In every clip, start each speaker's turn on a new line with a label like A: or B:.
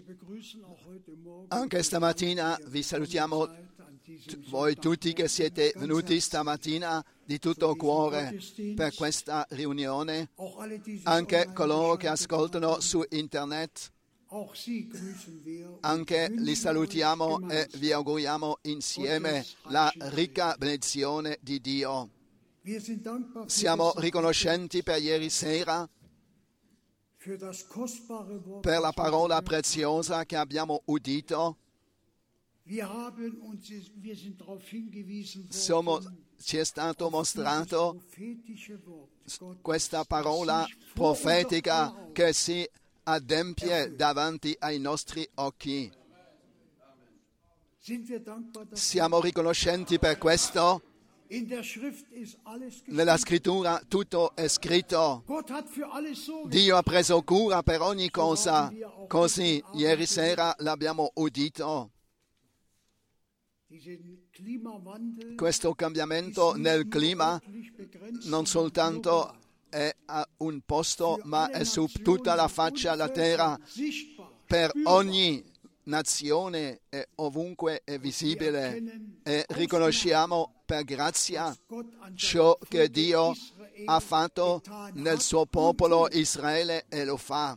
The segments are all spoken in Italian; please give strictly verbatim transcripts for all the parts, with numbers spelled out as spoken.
A: Anche stamattina vi salutiamo t- voi tutti che siete venuti stamattina di tutto cuore per questa riunione, anche coloro che ascoltano su internet. Anche li salutiamo e vi auguriamo insieme la ricca benedizione di Dio. Siamo riconoscenti per ieri sera, per la parola preziosa che abbiamo udito. Siamo, ci è stato mostrato questa parola profetica che si adempie davanti ai nostri occhi. Siamo riconoscenti per questo. Nella scrittura tutto è scritto. Dio ha preso cura per ogni cosa, così ieri sera l'abbiamo udito. Questo cambiamento nel clima non soltanto è a un posto, ma è su tutta la faccia della terra, per ogni nazione e ovunque è visibile, e riconosciamo per grazia ciò che Dio ha fatto nel suo popolo Israele e lo fa.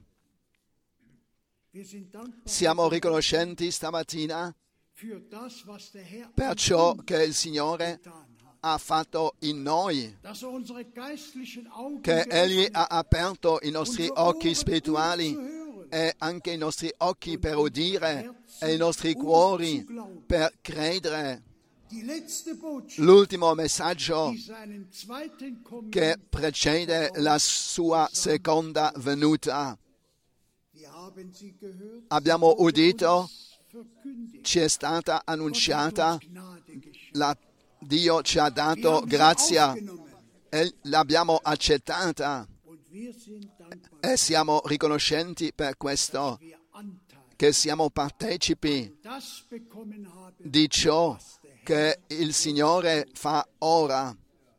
A: Siamo riconoscenti stamattina per ciò che il Signore ha fatto in noi, che Egli ha aperto i nostri occhi spirituali e anche i nostri occhi per udire e i nostri cuori per credere. L'ultimo messaggio che precede la sua seconda venuta. Abbiamo udito, ci è stata annunciata, la, Dio ci ha dato grazia e l'abbiamo accettata e siamo riconoscenti per questo, che siamo partecipi di ciò che il Signore fa ora.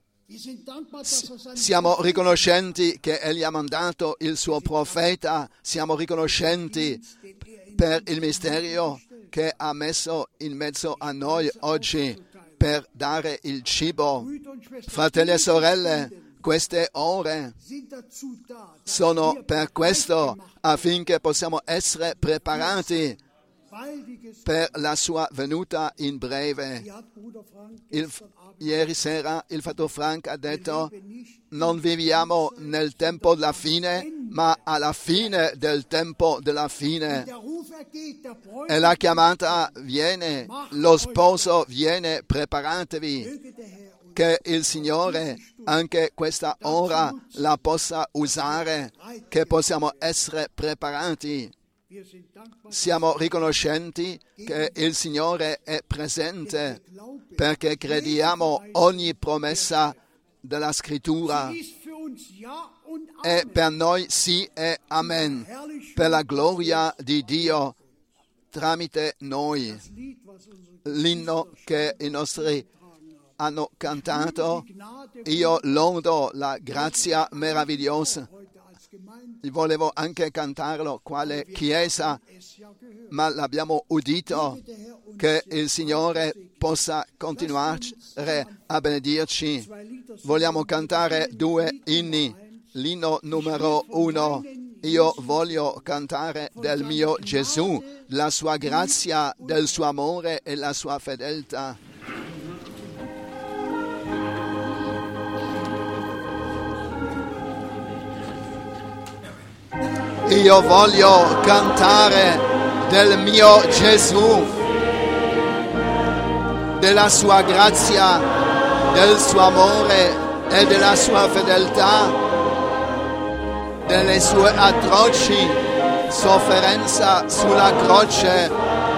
A: Siamo riconoscenti che Egli ha mandato il suo profeta, siamo riconoscenti per il mistero che ha messo in mezzo a noi oggi per dare il cibo. Fratelli e sorelle, queste ore sono per questo, affinché possiamo essere preparati per la sua venuta in breve. Il, ieri sera il fratello Frank ha detto: non viviamo nel tempo della fine, ma alla fine del tempo della fine. E la chiamata viene, lo sposo viene, preparatevi. Che il Signore anche questa ora la possa usare, che possiamo essere preparati. Siamo riconoscenti che il Signore è presente, perché crediamo ogni promessa della Scrittura. E per noi sì e amen, per la gloria di Dio tramite noi. L'inno che i nostri hanno cantato, io lodo la grazia meravigliosa. Volevo anche cantarlo quale chiesa, ma l'abbiamo udito. Che il Signore possa continuare a benedirci. Vogliamo cantare due inni. L'inno numero uno: io voglio cantare del mio Gesù, la sua grazia, del suo amore e la sua fedeltà. Io voglio cantare del mio Gesù, della sua grazia, del suo amore e della sua fedeltà, delle sue atroci sofferenze sulla croce,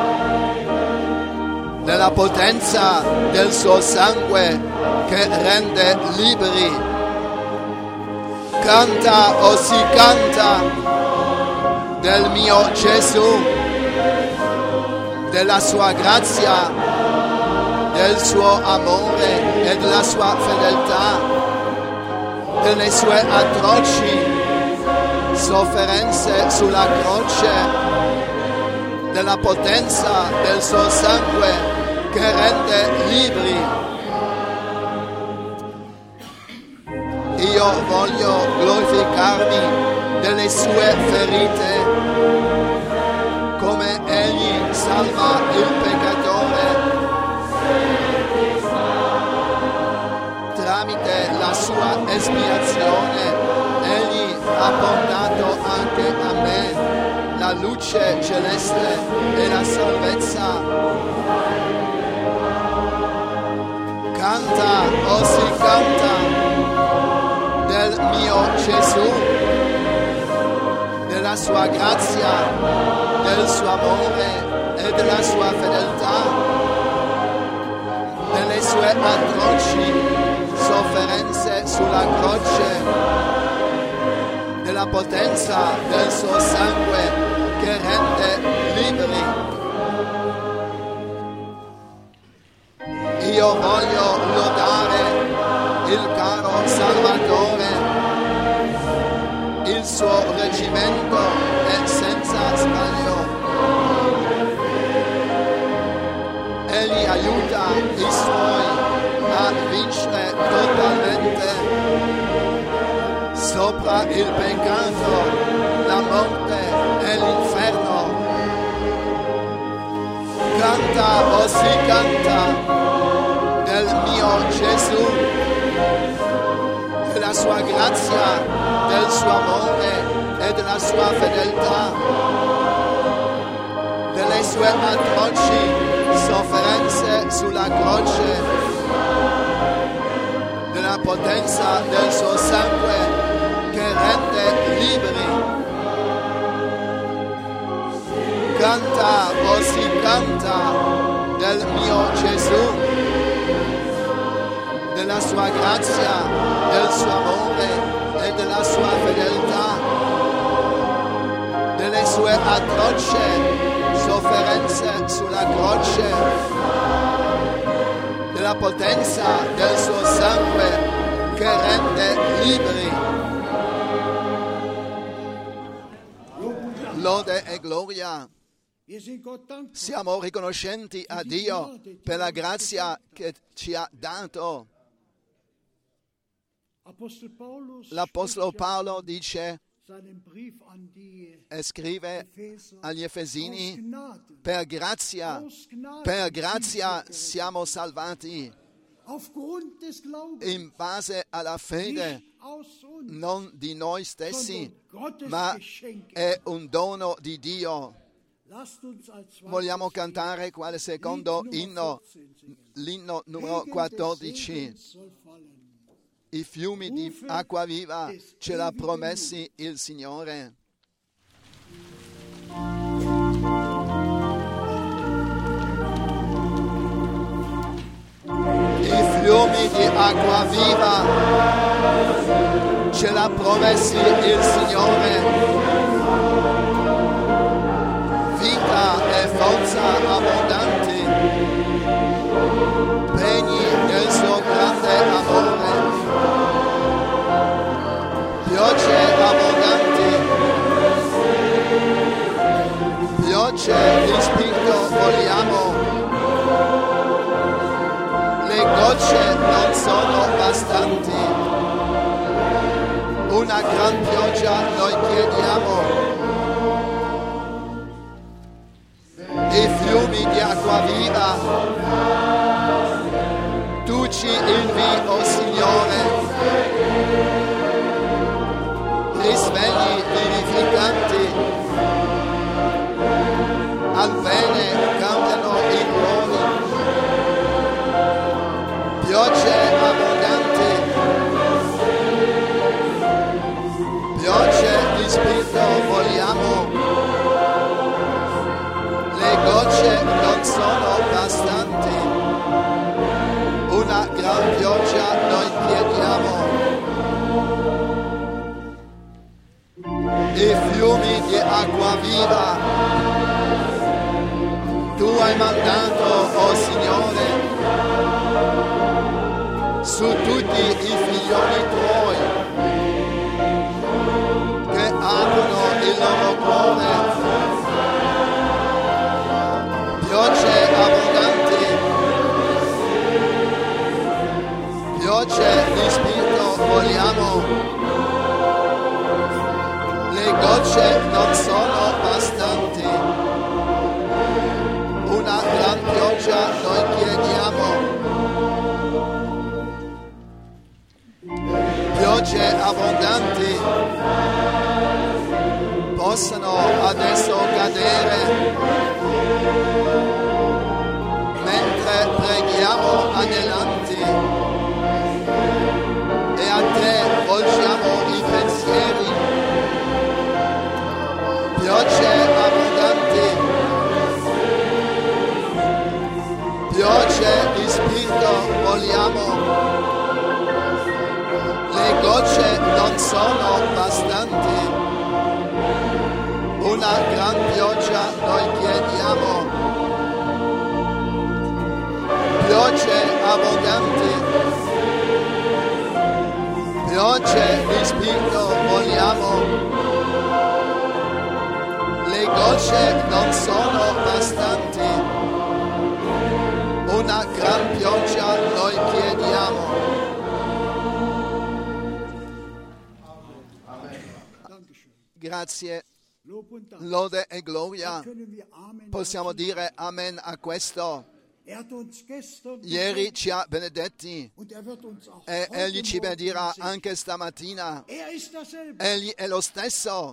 A: della potenza del suo sangue che rende liberi. Canta, o si canta del mio Gesù, della sua grazia, del suo amore e della sua fedeltà, delle sue atroci sofferenze sulla croce, della potenza del suo sangue che rende liberi. Io voglio glorificarmi delle sue ferite, come egli salva il peccatore. Tramite la sua espiazione, egli ha portato anche a me la luce celeste e la salvezza. Canta, oh si canta, del mio Gesù, della sua grazia, del suo amore e della sua fedeltà, delle sue atroci sofferenze sulla croce, della potenza del suo sangue che rende liberi. Io voglio lodare il caro Salvatore, il suo reggimento è senza sbaglio. Egli aiuta i suoi a vincere totalmente sopra il peccato, la morte e l'inferno. Canta, oh si canta, del mio Gesù, della sua grazia, del suo amore e della sua fedeltà, delle sue atroci sofferenze sulla croce, della potenza del suo sangue che rende liberi. Canta, oh si canta, del mio Gesù, della sua grazia, del suo amore e della sua fedeltà, delle sue atroci sofferenze sulla croce, della potenza del suo sangue che rende liberi. Lode e gloria. Siamo riconoscenti a Dio per la grazia che ci ha dato. L'Apostolo Paolo dice e scrive agli Efesini: per grazia, per grazia siamo salvati in base alla fede, non di noi stessi, ma è un dono di Dio. Vogliamo cantare quale secondo inno, l'inno numero quattordici. I fiumi di acqua viva ce l'ha promessi il Signore. I fiumi di acqua viva ce l'ha promessi il Signore. Vita e forza abbondanti, pregni del suo grande amore. Piogge abbondanti, piogge di spirito vogliamo. Le gocce non sono bastanti, una gran pioggia noi chiediamo. I fiumi di acqua viva, tu ci invi, oh Signore. Risvegli vivificanti, al bene cambiano i cuori. Piogge abbondanti, piogge di spirito vogliamo. Le gocce non sono bastanti, una gran pioggia noi chiediamo. I fiumi di acqua viva tu hai mandato, oh Signore, su tutti i figlioli tuoi che aprono il loro cuore. preghiamo. Le gocce non sono bastanti. Una gran pioggia noi chiediamo. Piogge abbondanti possano adesso cadere mentre preghiamo adelante e a te volgiamo i pensieri. Piogge abbondanti, piogge di spirito vogliamo. Le gocce non sono bastanti, una gran pioggia noi chiediamo. Piogge abbondanti, piogge di spirito vogliamo. Le gocce non sono bastanti, una gran pioggia noi chiediamo. Grazie, lode e gloria. Possiamo dire amen a questo. Ieri ci ha benedetti e Egli ci benedirà anche stamattina. Egli è lo stesso.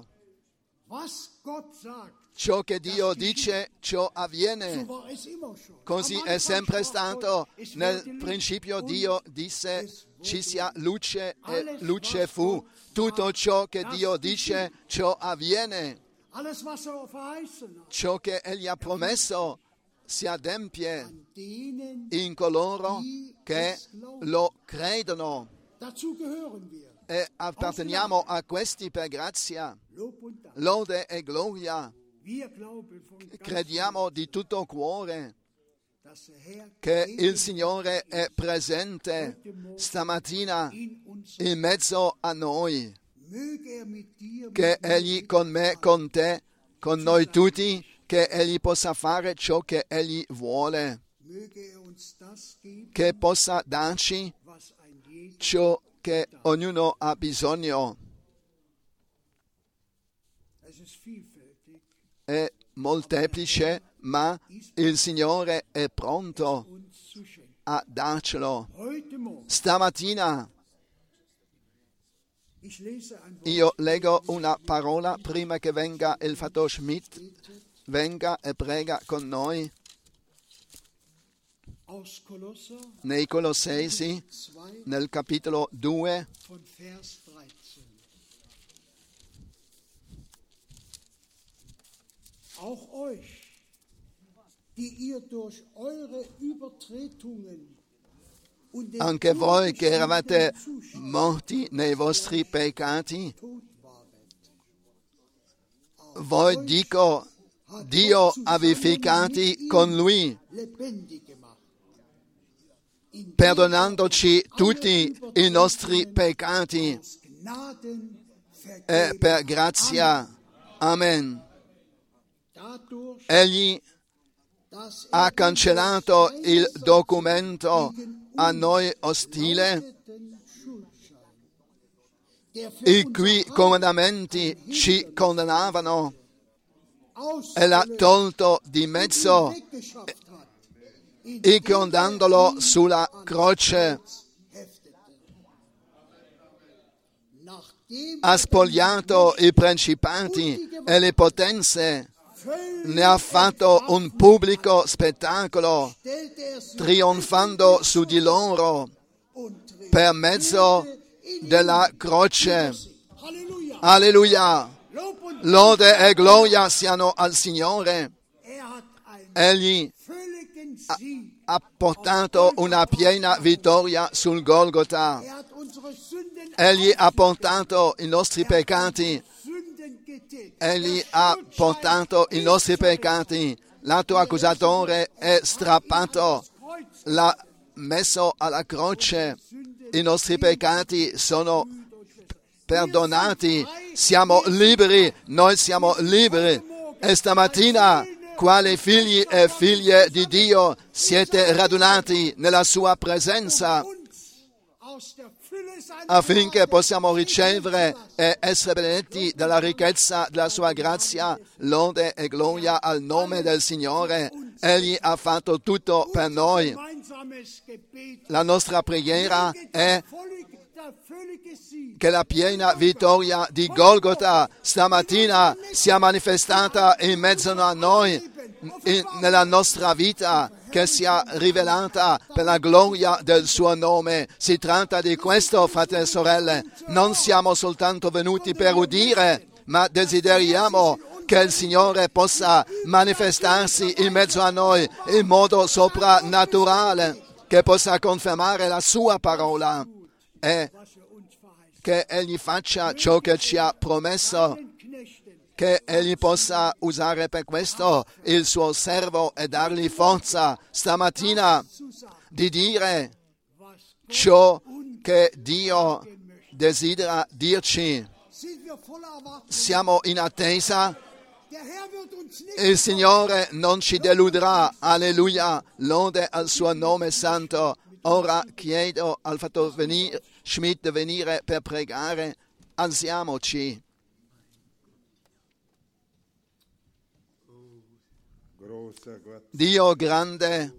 A: Ciò che Dio dice, ciò avviene. Così è sempre stato. Nel principio Dio disse ci sia luce e luce fu. Tutto ciò che Dio dice, ciò avviene. Ciò che Egli ha promesso si adempie in coloro che lo credono. E apparteniamo a questi per grazia. Lode e gloria. Crediamo di tutto cuore che il Signore è presente stamattina in mezzo a noi, che Egli con me, con te, con noi tutti, che Egli possa fare ciò che Egli vuole, che possa darci ciò che ognuno ha bisogno. È molteplice, ma il Signore è pronto a darcelo. Stamattina io leggo una parola prima che venga il Fattor Schmidt, venga e prega con noi. Nei Colossesi, nel capitolo due,
B: auch euch, die ihr durch eure Übertretungen und den
A: anche voi che eravate morti nei vostri peccati, voi dico, Dio ha vivificati con Lui, perdonandoci tutti i nostri peccati, e per grazia. Amen. Egli ha cancellato il documento a noi ostile, i cui comandamenti ci condannavano, e l'ha tolto di mezzo, inchiodandolo sulla croce. Ha spogliato i principati e le potenze, ne ha fatto un pubblico spettacolo, trionfando su di loro per mezzo della croce. Alleluia! Lode e gloria siano al Signore. Egli ha, ha portato una piena vittoria sul Golgota. Egli ha portato i nostri peccati. Egli ha portato i nostri peccati. L'atto accusatore è strappato, l'ha messo alla croce. I nostri peccati sono perdonati. Siamo liberi, noi siamo liberi. E stamattina, quali figli e figlie di Dio, siete radunati nella sua presenza affinché possiamo ricevere e essere benedetti dalla ricchezza della sua grazia, lode e gloria al nome del Signore. Egli ha fatto tutto per noi. La nostra preghiera è che la piena vittoria di Golgota stamattina sia manifestata in mezzo a noi, in, nella nostra vita, che sia rivelata per la gloria del suo nome. Si tratta di questo, fratelli e sorelle. Non siamo soltanto venuti per udire, ma desideriamo che il Signore possa manifestarsi in mezzo a noi in modo soprannaturale, che possa confermare la sua parola e che Egli faccia ciò che ci ha promesso, che Egli possa usare per questo il suo servo e dargli forza stamattina di dire ciò che Dio desidera dirci. Siamo in attesa. Il Signore non ci deluderà. Alleluia. Lode al suo nome santo. Ora chiedo al fatto venire, Schmidt di venire per pregare. Alziamoci. Dio grande,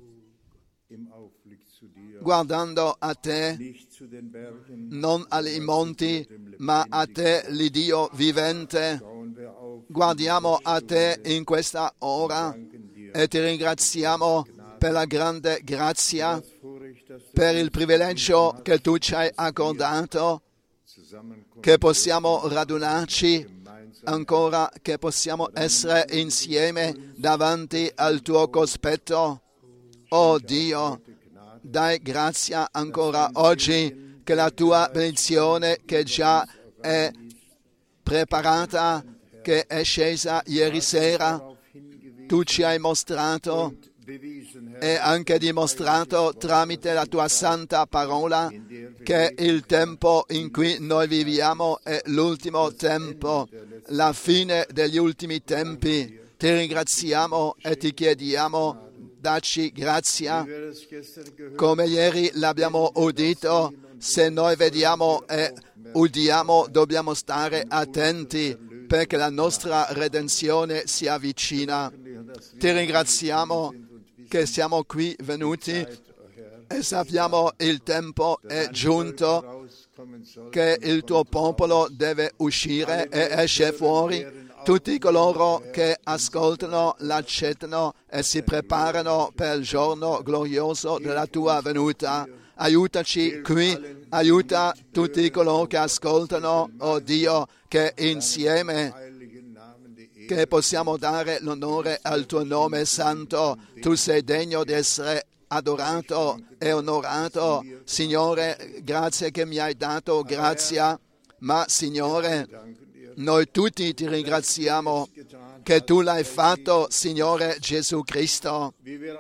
A: guardando a te, non ai monti, ma a te, l'Iddio vivente, guardiamo a te in questa ora e ti ringraziamo per la grande grazia, per il privilegio che tu ci hai accordato, che possiamo radunarci ancora, che possiamo essere insieme davanti al tuo cospetto. Oh Dio, dai grazia ancora oggi che la tua benedizione, che già è preparata, che è scesa ieri sera, tu ci hai mostrato e anche dimostrato tramite la tua santa parola che il tempo in cui noi viviamo è l'ultimo tempo, la fine degli ultimi tempi. Ti ringraziamo e ti chiediamo, dacci grazia, come ieri l'abbiamo udito. Se noi vediamo e udiamo, dobbiamo stare attenti perché la nostra redenzione si avvicina. Ti ringraziamo che siamo qui venuti e sappiamo il tempo è giunto, che il tuo popolo deve uscire e esce fuori. Tutti coloro che ascoltano, l'accettano e si preparano per il giorno glorioso della tua venuta. Aiutaci qui, aiuta tutti coloro che ascoltano, oh Dio, che insieme che possiamo dare l'onore al tuo nome santo. Tu sei degno di essere adorato e onorato. Signore, grazie che mi hai dato grazia, ma Signore, noi tutti ti ringraziamo che tu l'hai fatto, Signore Gesù Cristo,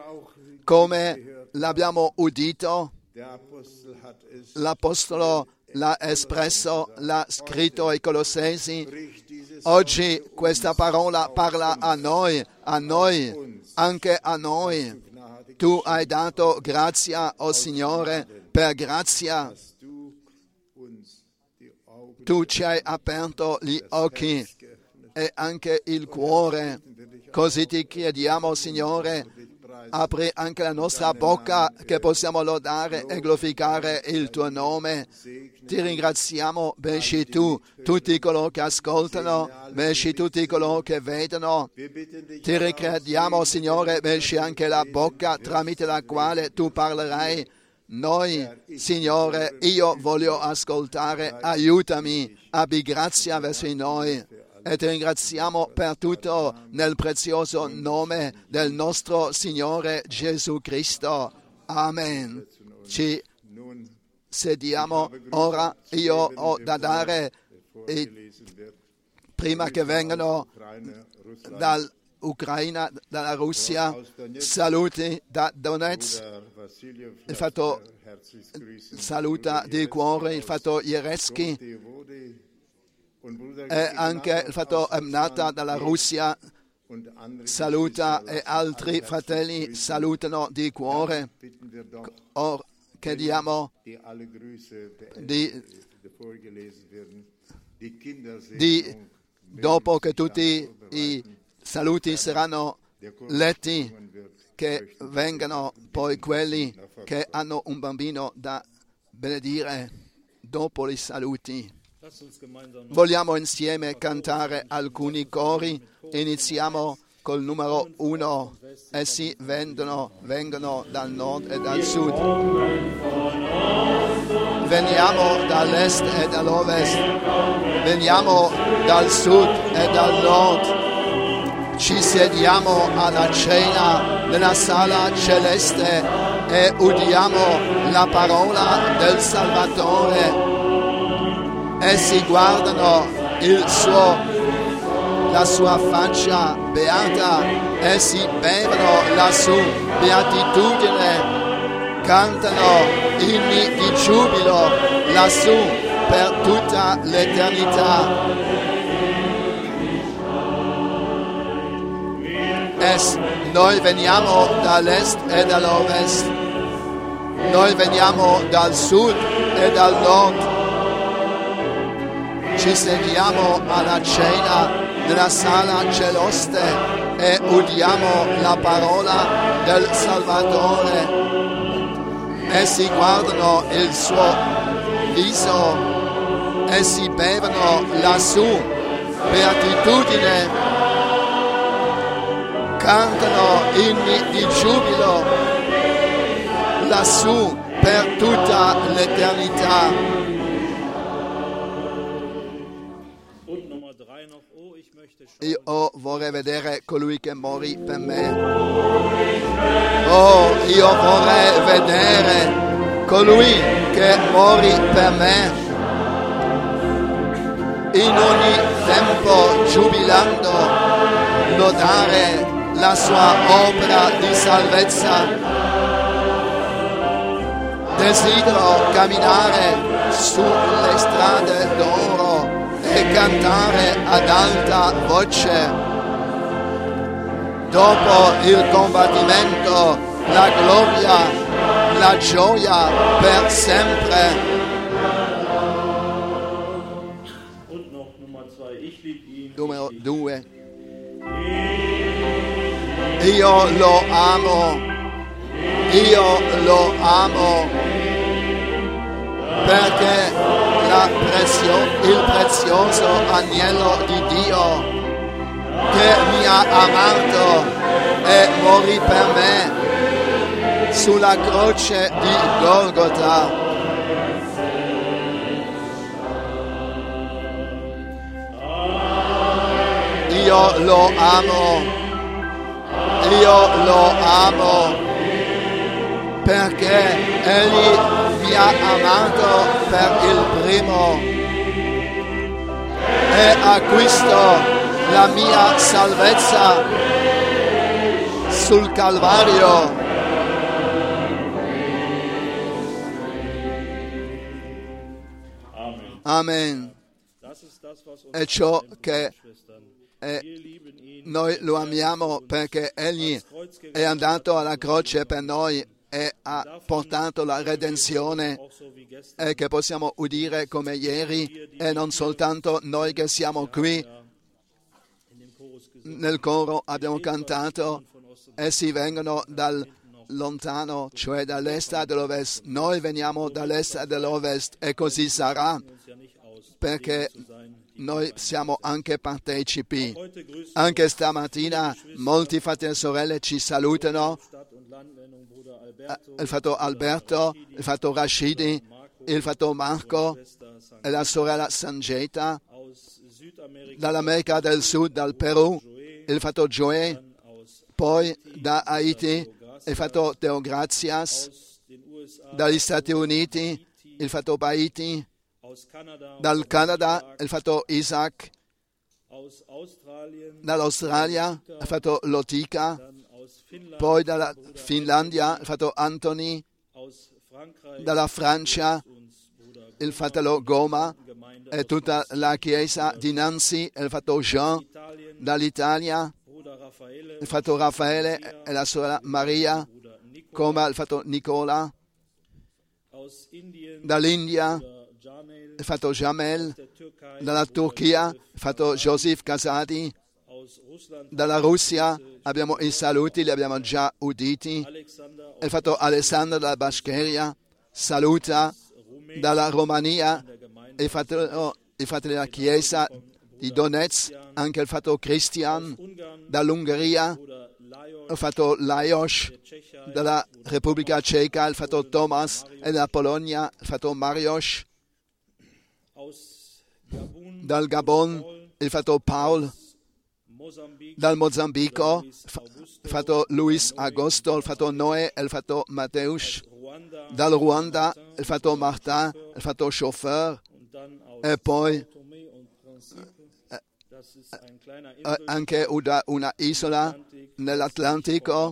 A: come l'abbiamo udito. L'Apostolo l'ha espresso, l'ha scritto ai Colossesi. Oggi questa parola parla a noi, a noi, anche a noi. Tu hai dato grazia, o oh Signore, per grazia. Tu ci hai aperto gli occhi e anche il cuore. Così ti chiediamo, Signore, apri anche la nostra bocca che possiamo lodare e glorificare il tuo nome. Ti ringraziamo, benci tu, tutti coloro che ascoltano, benci tutti coloro che vedono. Ti richiediamo, Signore, benci anche la bocca tramite la quale tu parlerai. Noi, Signore, io voglio ascoltare, aiutami, abbi grazia verso di noi. E ti ringraziamo per tutto nel prezioso nome del nostro Signore Gesù Cristo. Amen. Ci sediamo ora. Io ho da dare, e prima che vengano dall'Ucraina, dalla Russia, saluti da Donetsk, il fatto saluta di cuore il fatto Jeresky, e anche il fatto Emnata dalla Russia saluta, e altri fratelli salutano di cuore. Or, che chiediamo di, di, dopo che tutti i saluti saranno letti, che vengano poi quelli che hanno un bambino da benedire dopo i saluti. Vogliamo insieme cantare alcuni cori. Iniziamo col numero uno. Essi vengono, vengono dal nord e dal sud. Veniamo dall'est e dall'ovest. Veniamo dal sud e dal nord. Ci sediamo alla cena nella sala celeste e udiamo la parola del Salvatore. Essi guardano il suo, la sua faccia beata, essi bevono la sua beatitudine, cantano inni di giubilo lassù per tutta l'eternità. Es, noi veniamo dall'est e dall'ovest, noi veniamo dal sud e dal nord. Ci sediamo alla cena nella sala celeste e udiamo la parola del Salvatore. Essi guardano il suo viso, essi bevono la sua beatitudine, cantano inni di giubilo lassù per tutta l'eternità. Io vorrei vedere colui che morì per me. Oh, io vorrei vedere colui che morì per me. In ogni tempo giubilando, lodare la sua opera di salvezza. Desidero camminare sulle strade d'oro e cantare ad alta voce. Dopo il combattimento, la gloria, la gioia per sempre. Numero due. Io lo amo, io lo amo, perché la prezio, il prezioso agnello di Dio che mi ha amato e morì per me sulla croce di Golgota. Io lo amo, io lo amo, perché Egli mi ha amato per il primo e acquistò la mia salvezza sul Calvario. Amen. È ciò che è, noi lo amiamo perché Egli è andato alla croce per noi e ha portato la redenzione, e che possiamo udire come ieri, e non soltanto noi che siamo qui. Nel coro abbiamo cantato, essi vengono dal lontano, cioè dall'est e dall'ovest. Noi veniamo dall'est e dall'ovest, e così sarà, perché noi siamo anche partecipi. Anche stamattina molti fratelli e sorelle ci salutano. Il fratello Alberto, il fratello Rashidi, il fratello Marco e la sorella Sangeta, dall'America del Sud, dal Perù, il fratello Joe, poi da Haiti, il fratello Teograzias, dagli Stati Uniti, il fratello Baiti, dal Canada, il fratello Isaac, dall'Australia, il fratello Lotika, poi dalla Finlandia, il fratello Anthony, dalla Francia, il fratello Goma e tutta la chiesa di Nancy, il fratello Jean, dall'Italia, il fratello Raffaele e la sorella Maria, come il fratello Nicola, dall'India, il fatto Jamel, dalla Turchia, il fatto Joseph Casadi, dalla Russia abbiamo i saluti, li abbiamo già uditi, il fatto Alessandro dalla Bascheria, saluta dalla Romania, il fatto, il fatto della Chiesa di Donetsk, anche il fatto Christian dall'Ungheria, il fatto Lajos dalla Repubblica Ceca, il fatto Thomas e dalla Polonia, il fatto Marios dal Gabon, il fatto Paul dal Mozambico, il fatto Luis Agosto, il fatto Noè e il fatto Mateusz, dal Ruanda, il fatto Martin, il fatto Chauffeur, e poi eh, anche da una isola nell'Atlantico,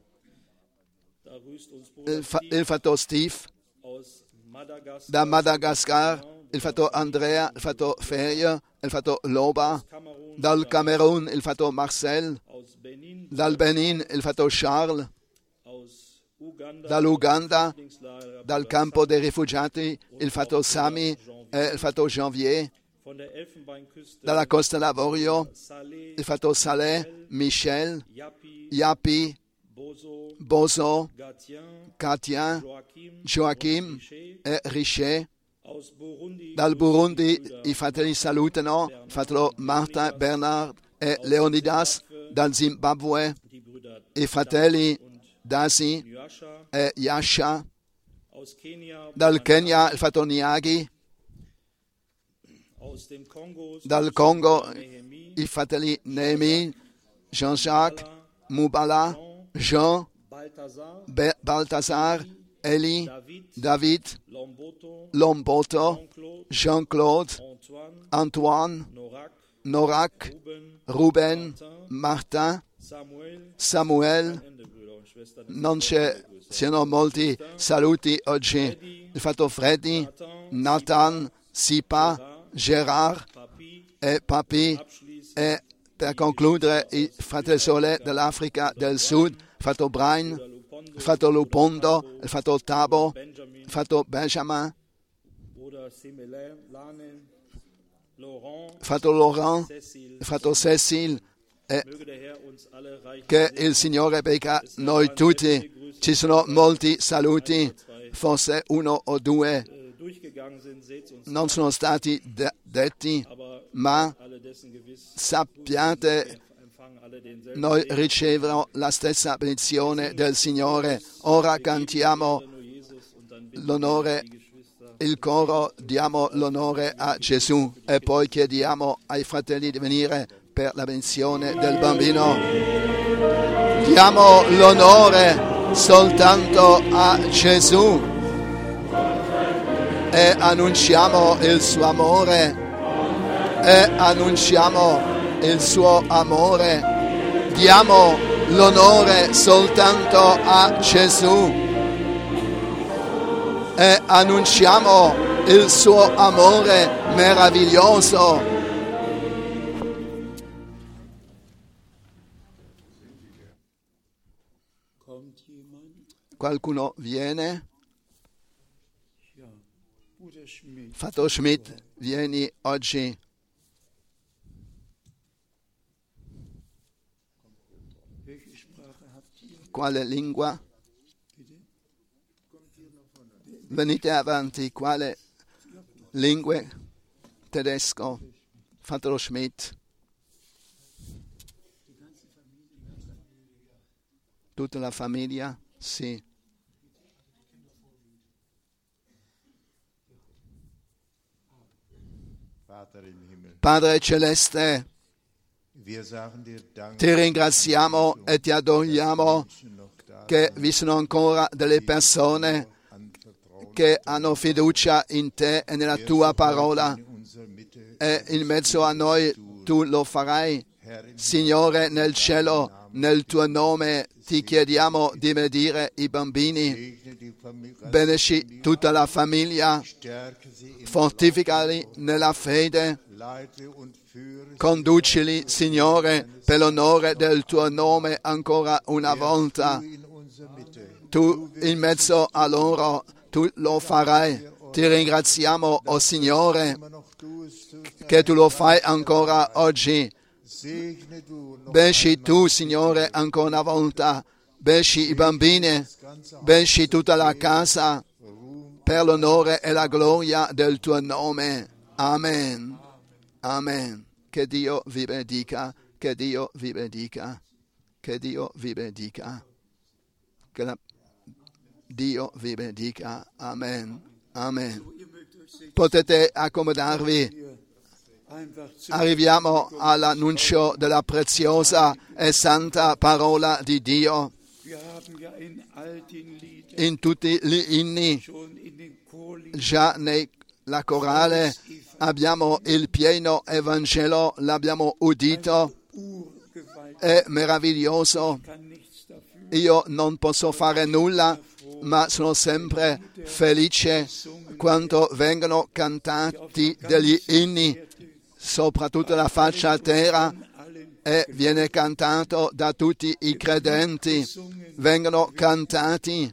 A: il, fa- il fatto Steve, da Madagascar, il fatto Andrea, il fatto Ferie, il fatto Loba, dal Camerun, il fatto Marcel, dal Benin, il fatto Charles, dall'Uganda, dal campo dei rifugiati, il fatto Sami e il fatto Janvier, dalla Costa d'Avorio, il fatto Saleh, Michel, Yapi, Bozo, Katien, Joachim e Richer. Dal Burundi i fratelli salutano, il fratello Martin, Bernard e Leonidas. Dal Zimbabwe i fratelli Dasi e Yasha. Dal Kenya il fratello Niagi. Dal Congo i fratelli Nehemi, Jean-Jacques, Mubala, Jean, Be- Balthazar, Eli, David, Lomboto, Jean-Claude, Antoine, Norak, Ruben, Martin, Samuel. Non ci siano molti saluti oggi. Il fatto Freddy, Nathan, Sipa, Gerard e Papi. E per concludere i fratelli Sole dell'Africa del Sud, il fatto Brian, il fatto Lupondo, il fatto Tabo, il fatto Benjamin, il fatto Laurent, il fatto Cecil, e che il Signore benedica noi tutti. Ci sono molti saluti, forse uno o due non sono stati de- detti, ma sappiate, noi riceveremo la stessa benedizione del Signore. Ora cantiamo l'onore, il coro, diamo l'onore a Gesù e poi chiediamo ai fratelli di venire per la benedizione del bambino. Diamo l'onore soltanto a Gesù e annunciamo il suo amore e annunciamo il suo amore. Diamo l'onore soltanto a Gesù e annunciamo il suo amore meraviglioso. Qualcuno viene? Fatto Schmidt, vieni oggi. Quale lingua? Venite avanti, quale lingue? Tedesco. Fatto Schmidt. Tutta la famiglia? Sì. Padre Celeste, ti ringraziamo e ti adoriamo che vi sono ancora delle persone che hanno fiducia in te e nella tua parola e in mezzo a noi tu lo farai. Signore, nel cielo, nel tuo nome ti chiediamo di benedire i bambini, benedici tutta la famiglia, fortificali nella fede, conducili, Signore, per l'onore del tuo nome ancora una volta. Tu in mezzo a loro tu lo farai. Ti ringraziamo, o oh Signore, che tu lo fai ancora oggi. Benci tu, Signore, ancora una volta. Benci i bambini, benci tutta la casa, per l'onore e la gloria del tuo nome. Amen. Amen. Che Dio vi benedica, che Dio vi benedica, che Dio vi benedica. Che la... Dio vi benedica. Amen. Amen. Potete accomodarvi. Arriviamo all'annuncio della preziosa e santa parola di Dio. In tutti gli inni, già nella corale, abbiamo il pieno Evangelo, l'abbiamo udito, è meraviglioso. Io non posso fare nulla, ma sono sempre felice quando vengono cantati degli inni, soprattutto la faccia a terra, e viene cantato da tutti i credenti, vengono cantati.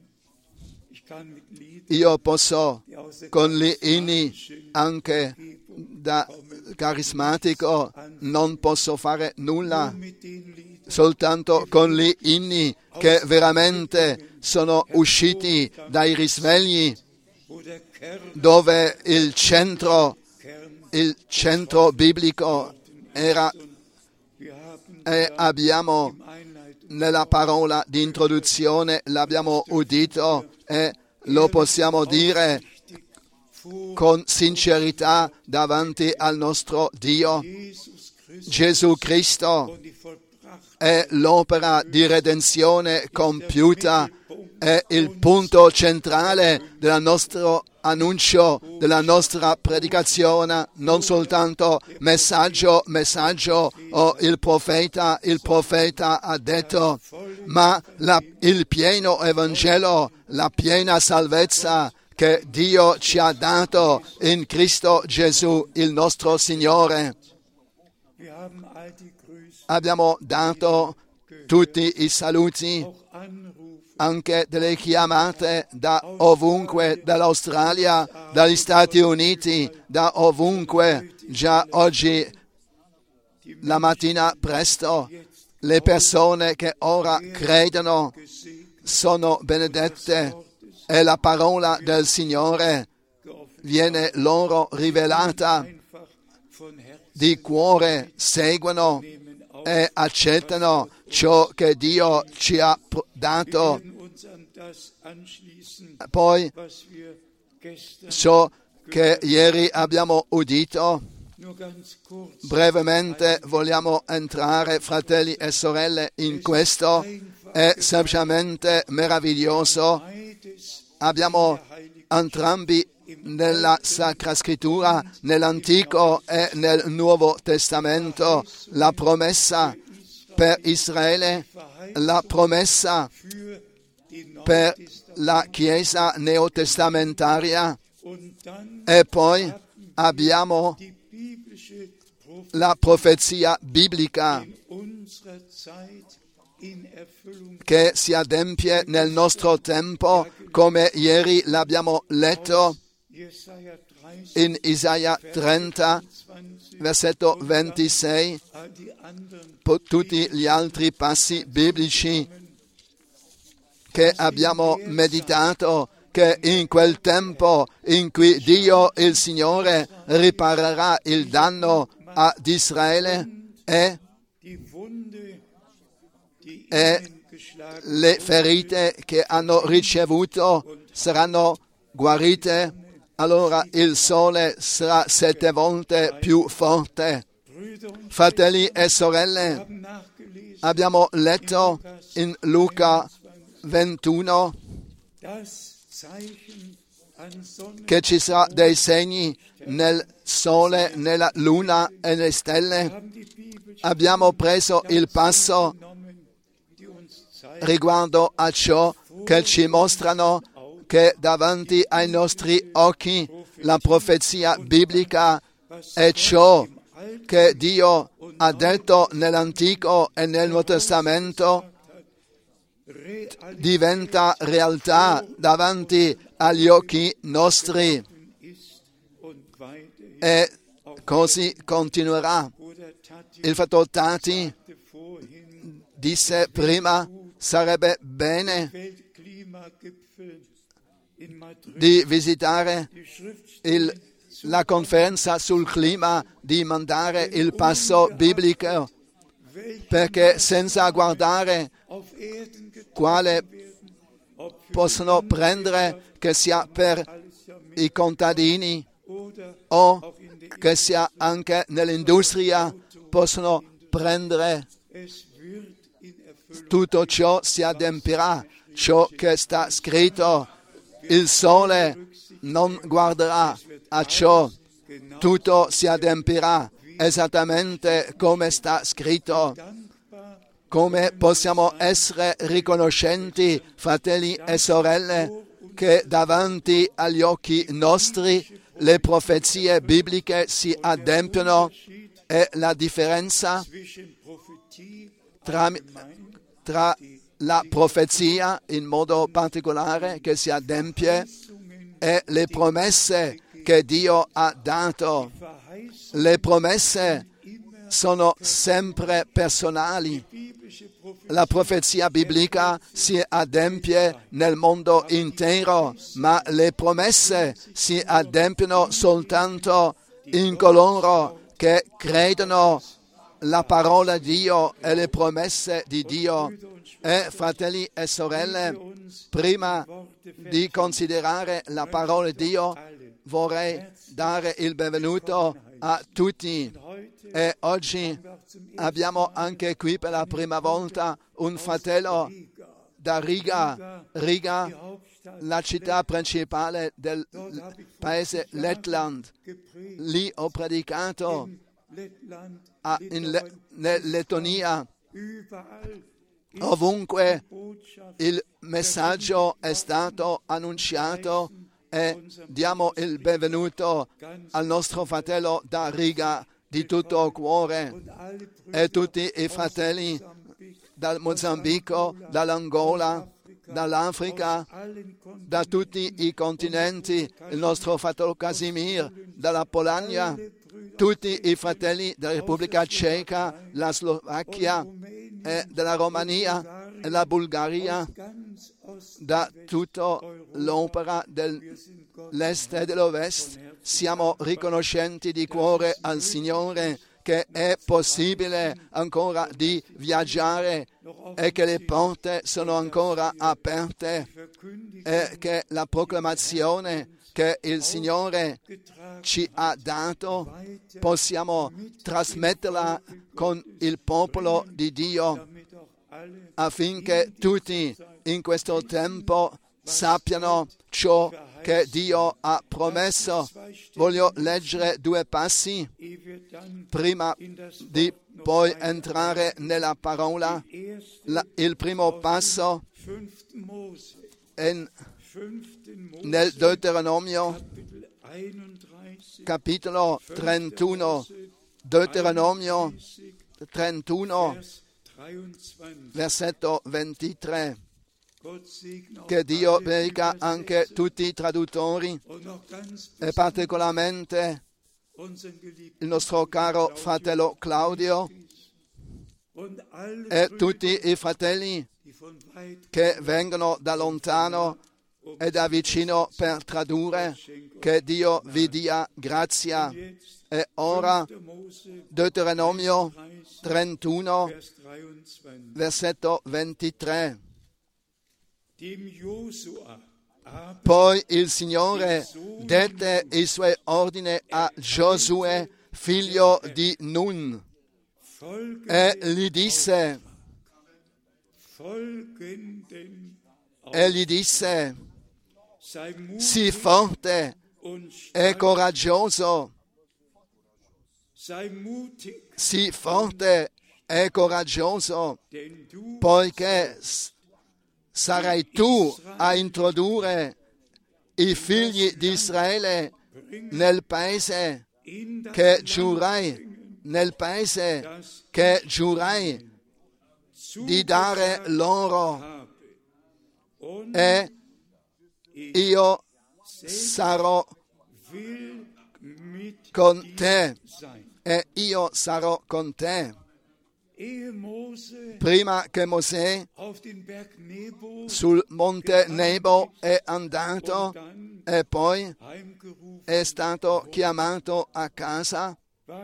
A: Io posso con gli inni anche da carismatico, non posso fare nulla, soltanto con gli inni che veramente sono usciti dai risvegli, dove il centro, il centro biblico era, e abbiamo nella parola di introduzione, l'abbiamo udito e lo possiamo dire con sincerità davanti al nostro Dio. Gesù Cristo è l'opera di redenzione compiuta, è il punto centrale del nostro annuncio, della nostra predicazione, non soltanto messaggio, messaggio, o il profeta, il profeta ha detto, ma la, il pieno Evangelo, la piena salvezza che Dio ci ha dato in Cristo Gesù, il nostro Signore. Abbiamo dato tutti i saluti, anche delle chiamate da ovunque, dall'Australia, dagli Stati Uniti, da ovunque. Già oggi, la mattina presto, le persone che ora credono sono benedette e la parola del Signore viene loro rivelata. Di cuore seguono e accettano ciò che Dio ci ha dato. Poi ciò che ieri abbiamo udito, brevemente vogliamo entrare, fratelli e sorelle, in questo. È semplicemente meraviglioso. Abbiamo entrambi nella Sacra Scrittura, nell'Antico e nel Nuovo Testamento, la promessa per Israele, la promessa per la Chiesa neotestamentaria, e poi abbiamo la profezia biblica che si adempie nel nostro tempo, come ieri l'abbiamo letto in Isaia trenta, versetto ventisei, tutti gli altri passi biblici che abbiamo meditato, che in quel tempo in cui Dio, il Signore, riparerà il danno ad Israele e, e le ferite che hanno ricevuto saranno guarite. Allora il sole sarà sette volte più forte. Fratelli e sorelle, abbiamo letto in Luca ventuno che ci saranno dei segni nel sole, nella luna e nelle stelle. Abbiamo preso il passo riguardo a ciò che ci mostrano che davanti ai nostri occhi la profezia biblica è ciò che Dio ha detto nell'Antico e nel Nuovo Testamento, diventa realtà davanti agli occhi nostri e così continuerà. Il fratello Tati disse prima, sarebbe bene di visitare il, la conferenza sul clima, di mandare il passo biblico, perché senza guardare quale possono prendere, che sia per i contadini o che sia anche nell'industria, possono prendere, tutto ciò si adempirà, ciò che sta scritto. Il sole non guarderà a ciò, tutto si adempirà esattamente come sta scritto. Come possiamo essere riconoscenti, fratelli e sorelle, che davanti agli occhi nostri le profezie bibliche si adempiono, e la differenza tra, tra la profezia in modo particolare che si adempie e le promesse che Dio ha dato. Le promesse sono sempre personali. La profezia biblica si adempie nel mondo intero, ma le promesse si adempiono soltanto in coloro che credono la parola di Dio e le promesse di Dio. E fratelli e sorelle, prima di considerare la parola di Dio, vorrei dare il benvenuto a tutti. E oggi abbiamo anche qui per la prima volta un fratello da Riga, Riga, la città principale del paese Lettland. Lì ho predicato a, in Le, in Lettonia. Ovunque il messaggio è stato annunciato, e diamo il benvenuto al nostro fratello da Riga di tutto cuore, e tutti i fratelli dal Mozambico, dall'Angola, dall'Africa, da tutti i continenti, il nostro fratello Casimir dalla Polonia, tutti i fratelli della Repubblica Ceca, la Slovacchia, e della Romania e la Bulgaria, da tutta l'opera dell'est e dell'ovest. Siamo riconoscenti di cuore al Signore che è possibile ancora di viaggiare e che le porte sono ancora aperte e che la proclamazione che il Signore ci ha dato possiamo trasmetterla con il popolo di Dio, affinché tutti in questo tempo sappiano ciò che Dio ha promesso. Voglio leggere due passi prima di poi entrare nella parola. La, il primo passo è nel Deuteronomio, capitolo trentuno, Deuteronomio trentuno, versetto ventitré. Che Dio benedica anche tutti i traduttori e particolarmente il nostro caro fratello Claudio e tutti i fratelli che vengono da lontano e da vicino per tradurre. Che Dio vi dia grazia. E ora Deuteronomio trentuno, versetto ventitré. Poi il Signore dette i suoi ordini a Giosuè, figlio di Nun, e gli disse, e gli disse, sii forte e coraggioso, sii forte e coraggioso, poiché sarai tu a introdurre i figli di Israele nel paese che giurai, nel paese che giurai di dare loro. e io sarò con te, e io sarò con te. Prima che Mosè sul monte Nebo è andato e poi è stato chiamato a casa,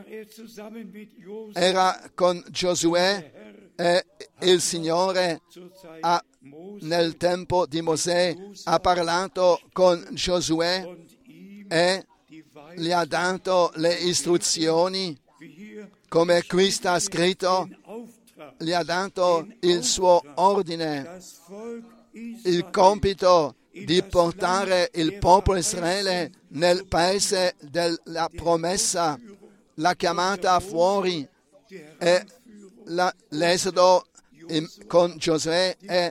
A: era con Giosuè e il Signore ha, nel tempo di Mosè ha parlato con Giosuè e gli ha dato le istruzioni, come qui sta scritto, gli ha dato il suo ordine, il compito di portare il popolo Israele nel paese della promessa, la chiamata fuori e la, l'esodo in, con Giosuè e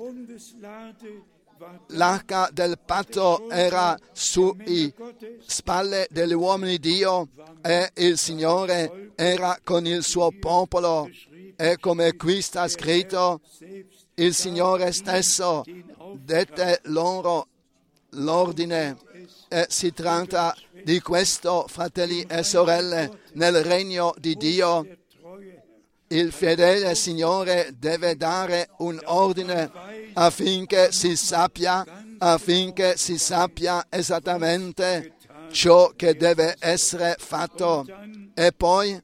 A: l'arca del patto era sulle spalle degli uomini di Dio e il Signore era con il suo popolo, e come qui sta scritto, il Signore stesso dette loro l'ordine. E si tratta di questo, fratelli e sorelle, nel regno di Dio. Il fedele Signore deve dare un ordine affinché si sappia, affinché si sappia esattamente ciò che deve essere fatto. E poi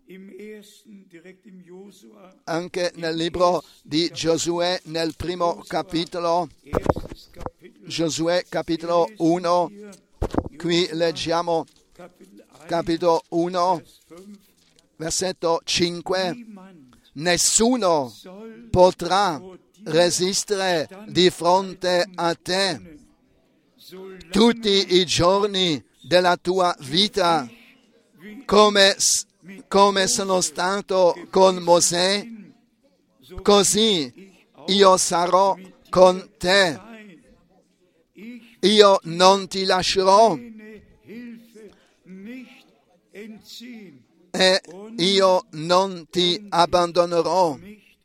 A: anche nel libro di Giosuè, nel primo capitolo, Giosuè capitolo uno, qui leggiamo capitolo uno, versetto cinque. Nessuno potrà resistere di fronte a te tutti i giorni della tua vita, come, come sono stato con Mosè, così io sarò con te. Io non ti lascerò e io non ti abbandonerò.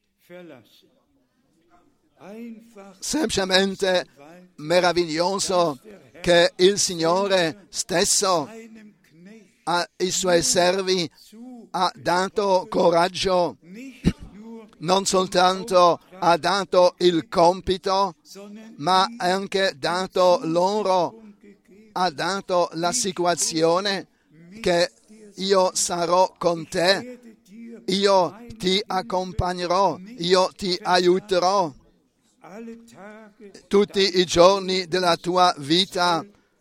A: Semplicemente meraviglioso che il Signore stesso ai Suoi servi ha dato coraggio, non soltanto ha dato il compito, ma ha anche dato loro, ha dato l'assicurazione che io sarò con te, io ti accompagnerò, io ti aiuterò tutti i giorni della tua vita.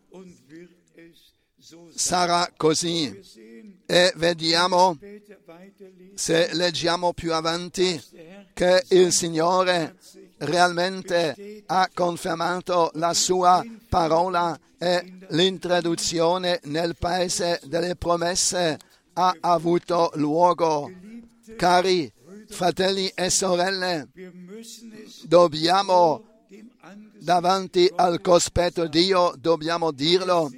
A: Sarà così. E vediamo, se leggiamo più avanti, che il Signore realmente ha confermato la sua parola e l'introduzione nel paese delle promesse ha avuto luogo. Cari fratelli e sorelle, dobbiamo, davanti al cospetto di Dio, dobbiamo dirlo,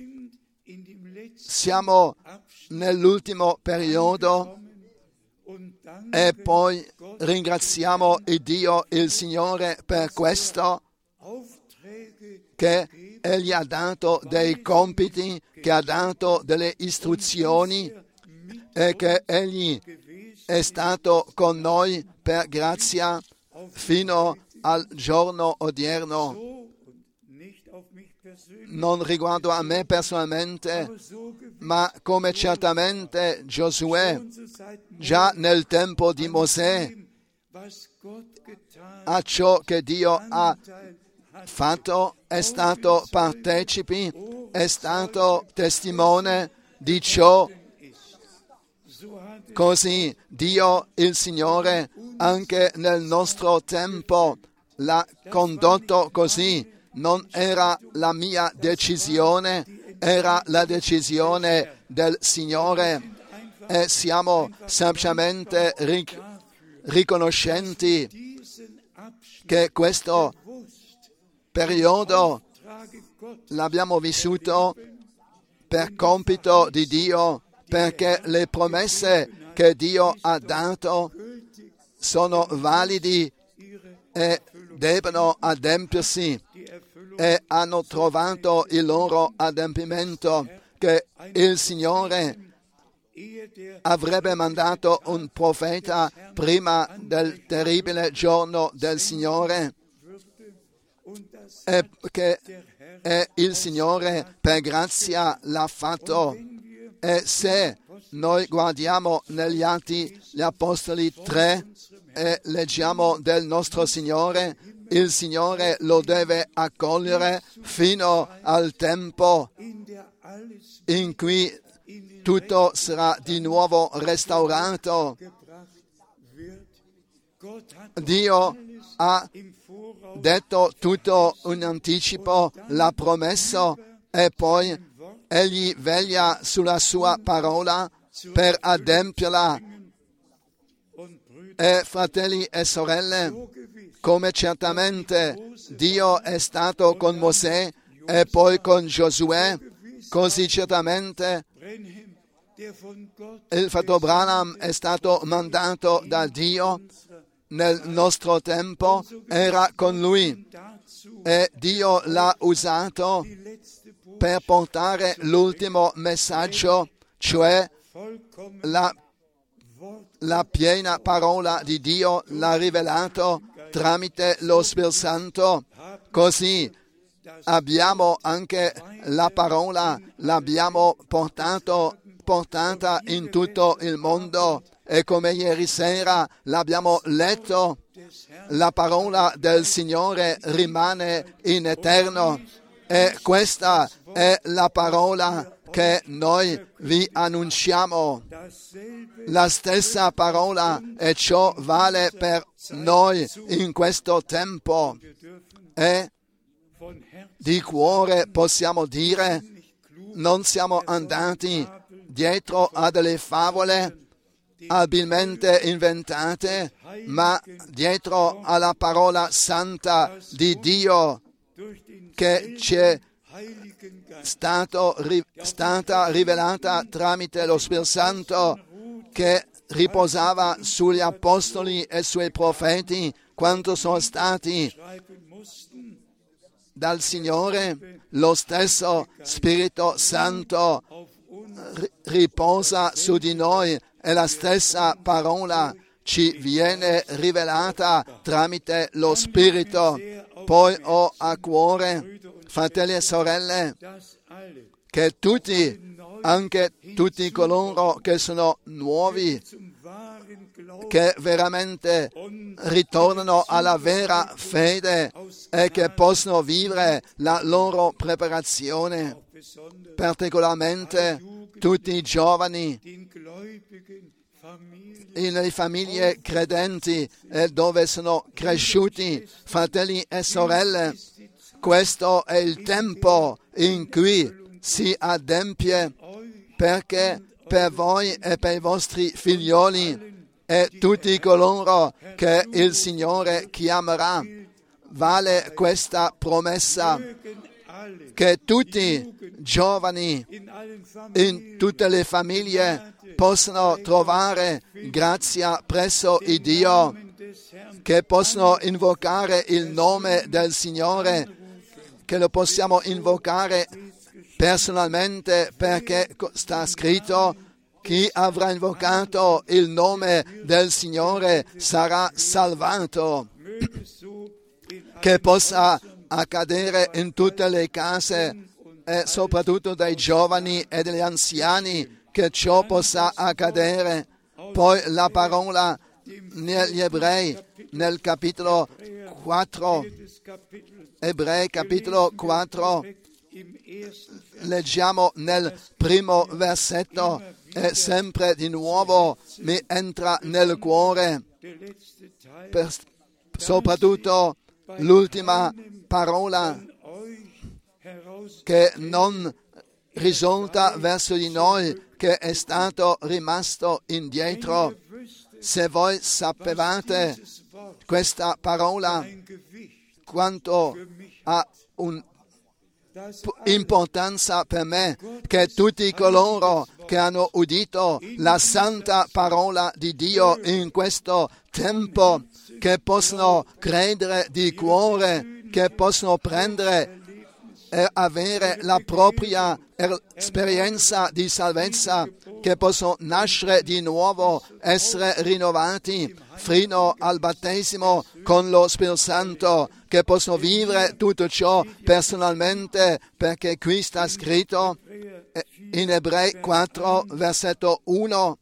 A: siamo nell'ultimo periodo e poi ringraziamo il Dio, il Signore, per questo, che Egli ha dato dei compiti, che ha dato delle istruzioni e che Egli è stato con noi per grazia fino al giorno odierno. Non riguardo a me personalmente, ma come certamente Giosuè, già nel tempo di Mosè, a ciò che Dio ha fatto, è stato partecipe, è stato testimone di ciò. Così Dio, il Signore, anche nel nostro tempo l'ha condotto così. Non era la mia decisione, era la decisione del Signore e siamo semplicemente ric- riconoscenti che questo periodo l'abbiamo vissuto per compito di Dio, perché le promesse che Dio ha dato sono validi e devono adempiersi. e hanno trovato il loro adempimento, che il Signore avrebbe mandato un profeta prima del terribile giorno del Signore e che e il Signore per grazia l'ha fatto. E se noi guardiamo negli Atti gli Apostoli tre e leggiamo del nostro Signore, il Signore lo deve accogliere fino al tempo in cui tutto sarà di nuovo restaurato. Dio ha detto tutto in anticipo, l'ha promesso e poi Egli veglia sulla sua parola per adempierla. E fratelli e sorelle, come certamente Dio è stato con Mosè e poi con Giosuè, così certamente il fratello Branham è stato mandato da Dio nel nostro tempo, era con lui e Dio l'ha usato per portare l'ultimo messaggio, cioè la, la piena parola di Dio l'ha rivelato tramite lo Spirito Santo. Così abbiamo anche la parola, l'abbiamo portato, portata in tutto il mondo e come ieri sera l'abbiamo letto, la parola del Signore rimane in eterno e questa è la parola che noi vi annunciamo. La stessa parola e ciò vale per noi in questo tempo e di cuore possiamo dire non siamo andati dietro a delle favole abilmente inventate, ma dietro alla parola santa di Dio che ci è stato, stata rivelata tramite lo Spirito Santo che riposava sugli apostoli e sui profeti quando sono stati dal Signore. Lo stesso Spirito Santo riposa su di noi e la stessa parola ci viene rivelata tramite lo Spirito. Poi ho a cuore, fratelli e sorelle, che tutti, anche tutti coloro che sono nuovi, che veramente ritornano alla vera fede e che possono vivere la loro preparazione, particolarmente tutti i giovani nelle famiglie credenti e dove sono cresciuti, fratelli e sorelle. Questo è il tempo in cui si adempie, perché per voi e per i vostri figlioli e tutti coloro che il Signore chiamerà vale questa promessa, che tutti giovani in tutte le famiglie possano trovare grazia presso il Dio, che possono invocare il nome del Signore, che lo possiamo invocare personalmente, perché sta scritto: chi avrà invocato il nome del Signore sarà salvato. Che possa accadere in tutte le case e soprattutto dai giovani e dagli anziani, che ciò possa accadere. Poi la parola negli Ebrei, nel capitolo quattro, Ebrei capitolo quattro, leggiamo nel primo versetto e sempre di nuovo mi entra nel cuore, per, soprattutto l'ultima parola che non risulta verso di noi, che è stato rimasto indietro. Se voi sapevate questa parola, quanto ha un'importanza per me, che tutti coloro che hanno udito la santa parola di Dio in questo tempo, che possono credere di cuore, che possono prendere e avere la propria esperienza di salvezza, che possono nascere di nuovo, essere rinnovati fino al battesimo con lo Spirito Santo, che possono vivere tutto ciò personalmente, perché qui sta scritto in Ebrei quattro, versetto uno,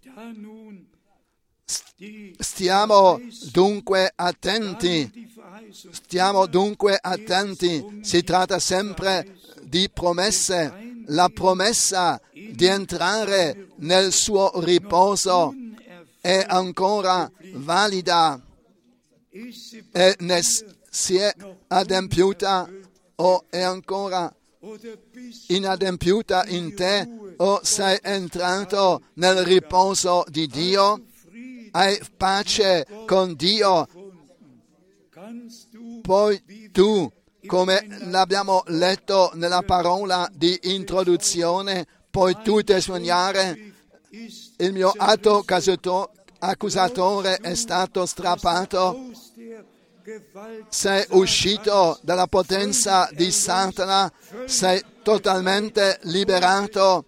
A: stiamo dunque attenti, stiamo dunque attenti, si tratta sempre di promesse, la promessa di entrare nel suo riposo è ancora valida e ne si è adempiuta o è ancora inadempiuta in te, o sei entrato nel riposo di Dio, hai pace con Dio, poi tu, come l'abbiamo letto nella parola di introduzione, puoi tu testimoniare: il mio atto accusatore è stato strappato, sei uscito dalla potenza di Satana, sei totalmente liberato,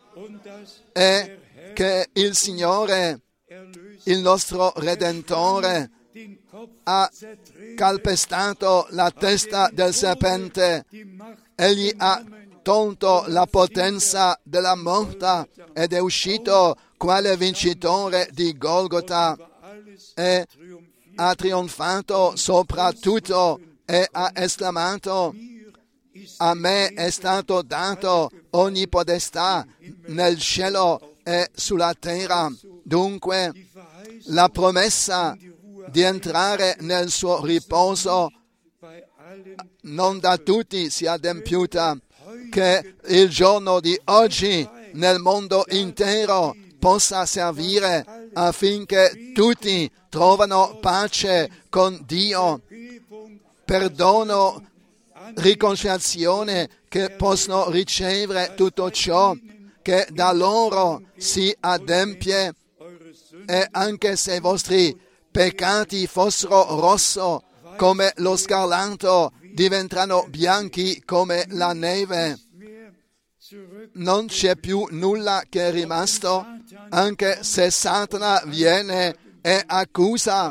A: e che il Signore, il nostro Redentore, ha calpestato la testa del serpente, egli ha tolto la potenza della morte ed è uscito quale vincitore di Golgota e ha trionfato sopra tutto e ha esclamato: a me è stato dato ogni potestà nel cielo e sulla terra. Dunque la promessa di entrare nel suo riposo non da tutti si è adempiuta, che il giorno di oggi nel mondo intero possa servire affinché tutti trovano pace con Dio, perdono, riconciliazione, che possono ricevere tutto ciò che da loro si adempie, e anche se i vostri peccati fossero rossi come lo scarlatto, diventeranno bianchi come la neve. Non c'è più nulla che è rimasto, anche se Satana viene e accusa,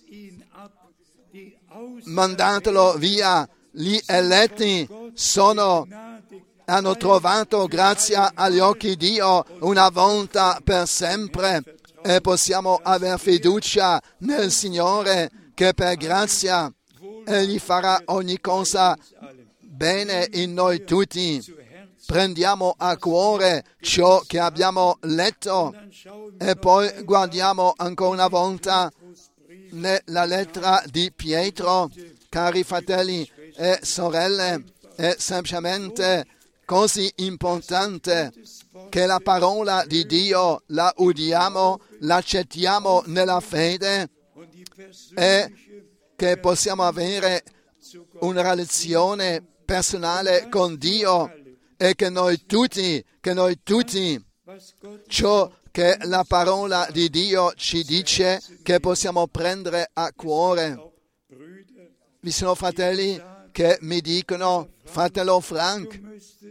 A: mandatelo via. Gli eletti sono, hanno trovato grazia agli occhi di Dio una volta per sempre, e possiamo avere fiducia nel Signore, che per grazia Egli farà ogni cosa bene in noi tutti. Prendiamo a cuore ciò che abbiamo letto e poi guardiamo ancora una volta nella lettera di Pietro. Cari fratelli e sorelle, è semplicemente così importante che la parola di Dio la udiamo, l'accettiamo nella fede e che possiamo avere una relazione personale con Dio, e che noi tutti, che noi tutti, ciò che la parola di Dio ci dice, che possiamo prendere a cuore. Vi sono fratelli che mi dicono: fratello Frank,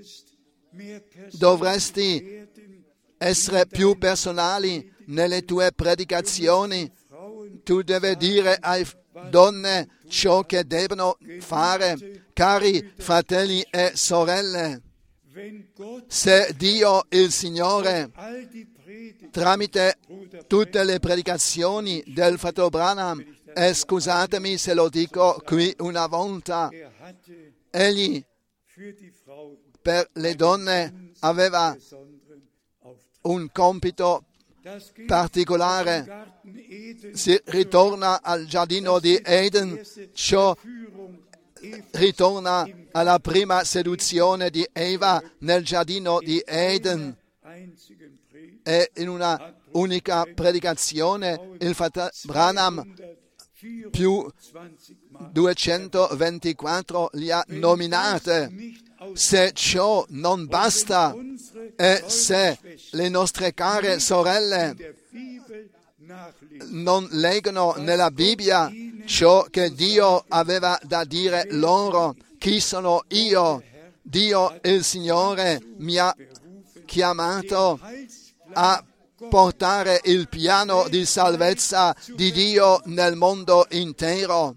A: dovresti essere più personali nelle tue predicazioni, tu devi dire ai donne ciò che devono fare. Cari fratelli e sorelle, se Dio il Signore, tramite tutte le predicazioni del fratello Branham, e scusatemi se lo dico qui una volta, egli per le donne aveva un compito particolare. Si ritorna al giardino di Eden, ciò ritorna alla prima seduzione di Eva nel giardino di Eden, e in una unica predicazione il fratello Branham più duecentoventiquattro li ha nominate. Se ciò non basta, e se le nostre care sorelle non leggono nella Bibbia ciò che Dio aveva da dire loro, chi sono io, Dio, il Signore, mi ha chiamato a portare il piano di salvezza di Dio nel mondo intero.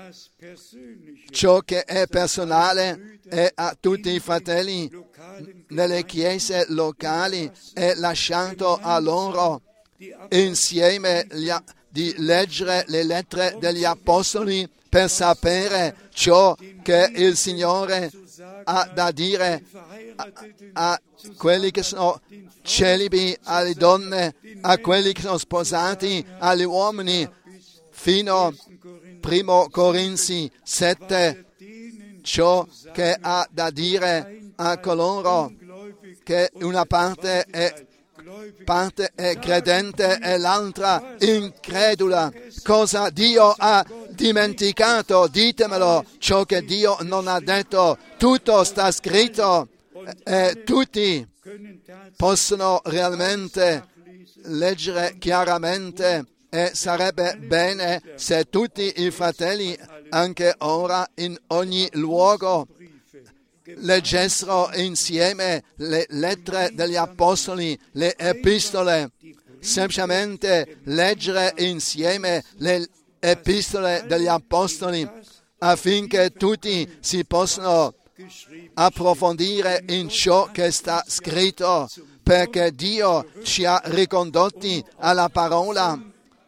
A: Ciò che è personale è a tutti i fratelli nelle chiese locali è lasciato a loro insieme gli, di leggere le lettere degli apostoli per sapere ciò che il Signore ha da dire a, a quelli che sono celibi, alle donne, a quelli che sono sposati, agli uomini, fino a Primo Corinzi sette, ciò che ha da dire a coloro che una parte è, parte è credente e l'altra incredula. Cosa Dio ha dimenticato? Ditemelo, ciò che Dio non ha detto. Tutto sta scritto e tutti possono realmente leggere chiaramente. E sarebbe bene se tutti i fratelli, anche ora in ogni luogo, leggessero insieme le lettere degli apostoli, le epistole. Semplicemente leggere insieme le epistole degli apostoli affinché tutti si possano approfondire in ciò che sta scritto, perché Dio ci ha ricondotti alla parola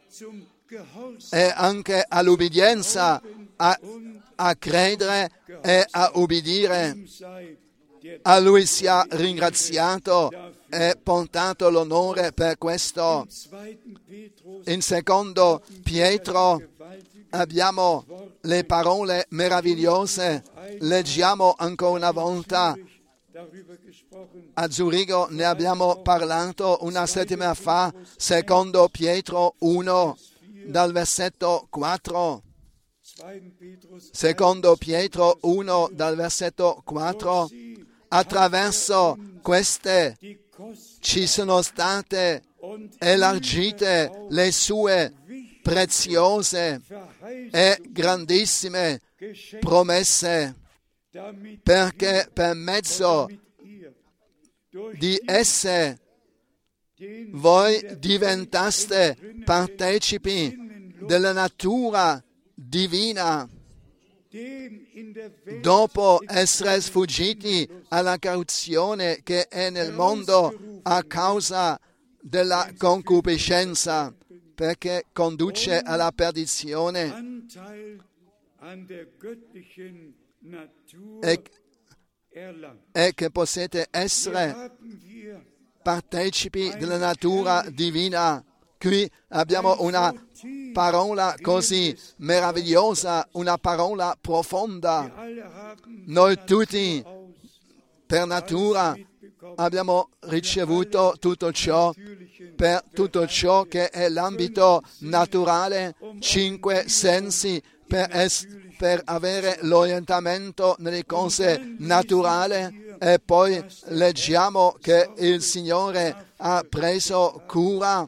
A: e anche all'ubbidienza, a, a credere e a ubbidire. A Lui sia ringraziato e portato l'onore per questo. In secondo Pietro abbiamo le parole meravigliose. Leggiamo ancora una volta. A Zurigo ne abbiamo parlato una settimana fa, secondo Pietro uno, dal versetto quattro. Secondo Pietro uno, dal versetto quattro. Attraverso queste ci sono state elargite le sue preziose e grandissime promesse, perché per mezzo di esse voi diventaste partecipi della natura divina, dopo essere sfuggiti alla corruzione che è nel mondo a causa della concupiscenza, perché conduce alla perdizione. E, e che potete essere partecipi della natura divina. Qui abbiamo una parola così meravigliosa, una parola profonda. Noi tutti per natura abbiamo ricevuto tutto ciò, per tutto ciò che è l'ambito naturale, cinque sensi, per, es- per avere l'orientamento nelle cose naturali, e poi leggiamo che il Signore ha preso cura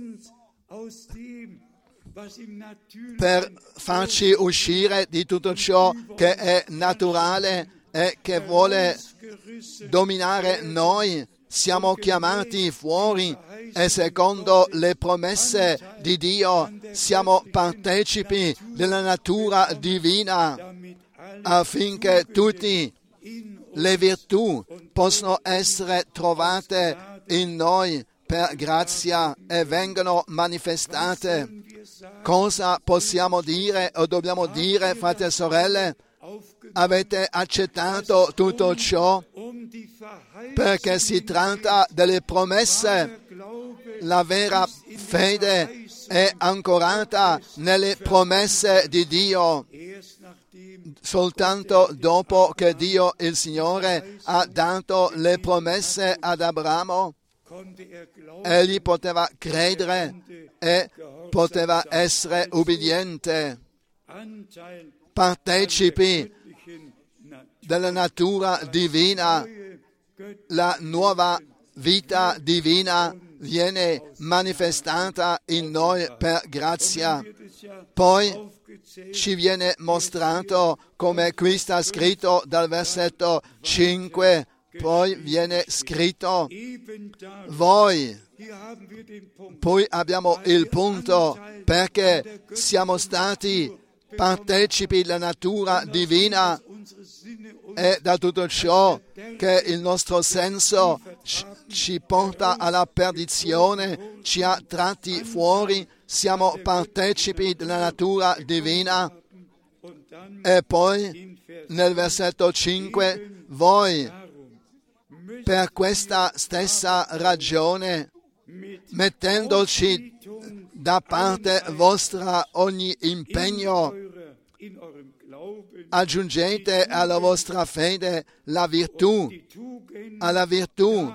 A: per farci uscire di tutto ciò che è naturale e che vuole dominare noi. Siamo chiamati fuori e secondo le promesse di Dio siamo partecipi della natura divina, affinché tutte le virtù possano essere trovate in noi per grazia e vengono manifestate. Cosa possiamo dire o dobbiamo dire, fratelli e sorelle? Avete accettato tutto ciò perché si tratta delle promesse. La vera fede è ancorata nelle promesse di Dio. Soltanto dopo che Dio, il Signore, ha dato le promesse ad Abramo, egli poteva credere e poteva essere ubbidiente, partecipi della natura divina. La nuova vita divina viene manifestata in noi per grazia. Poi ci viene mostrato, come qui sta scritto dal versetto cinque, poi viene scritto voi. Poi abbiamo il punto, perché siamo stati partecipi della natura divina, e da tutto ciò che il nostro senso ci porta alla perdizione, ci ha tratti fuori, siamo partecipi della natura divina. E poi nel versetto cinque, voi per questa stessa ragione, mettendoci da parte vostra ogni impegno, aggiungete alla vostra fede la virtù, alla virtù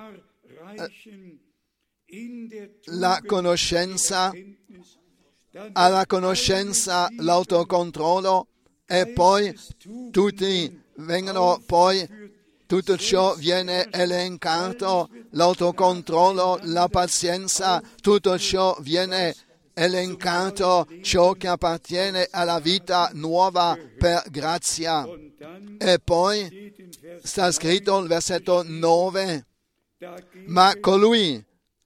A: la conoscenza, alla conoscenza l'autocontrollo, e poi tutti vengono poi tutto ciò viene elencato, l'autocontrollo, la pazienza, tutto ciò viene elencato, ciò che appartiene alla vita nuova per grazia. E poi sta scritto il versetto nove, ma colui,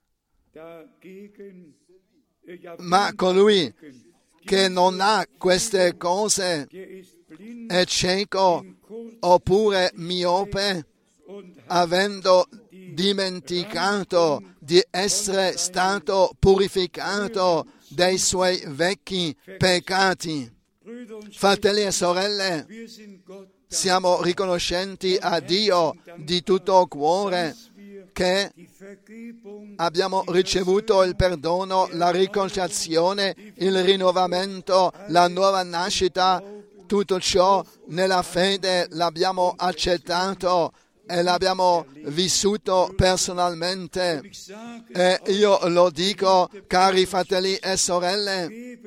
A: ma colui che non ha queste cose è cieco oppure miope, avendo dimenticato di essere stato purificato dei suoi vecchi peccati. Fratelli e sorelle, siamo riconoscenti a Dio di tutto cuore che abbiamo ricevuto il perdono, la riconciliazione, il rinnovamento, la nuova nascita. Tutto ciò nella fede l'abbiamo accettato e l'abbiamo vissuto personalmente. E io lo dico, cari fratelli e sorelle,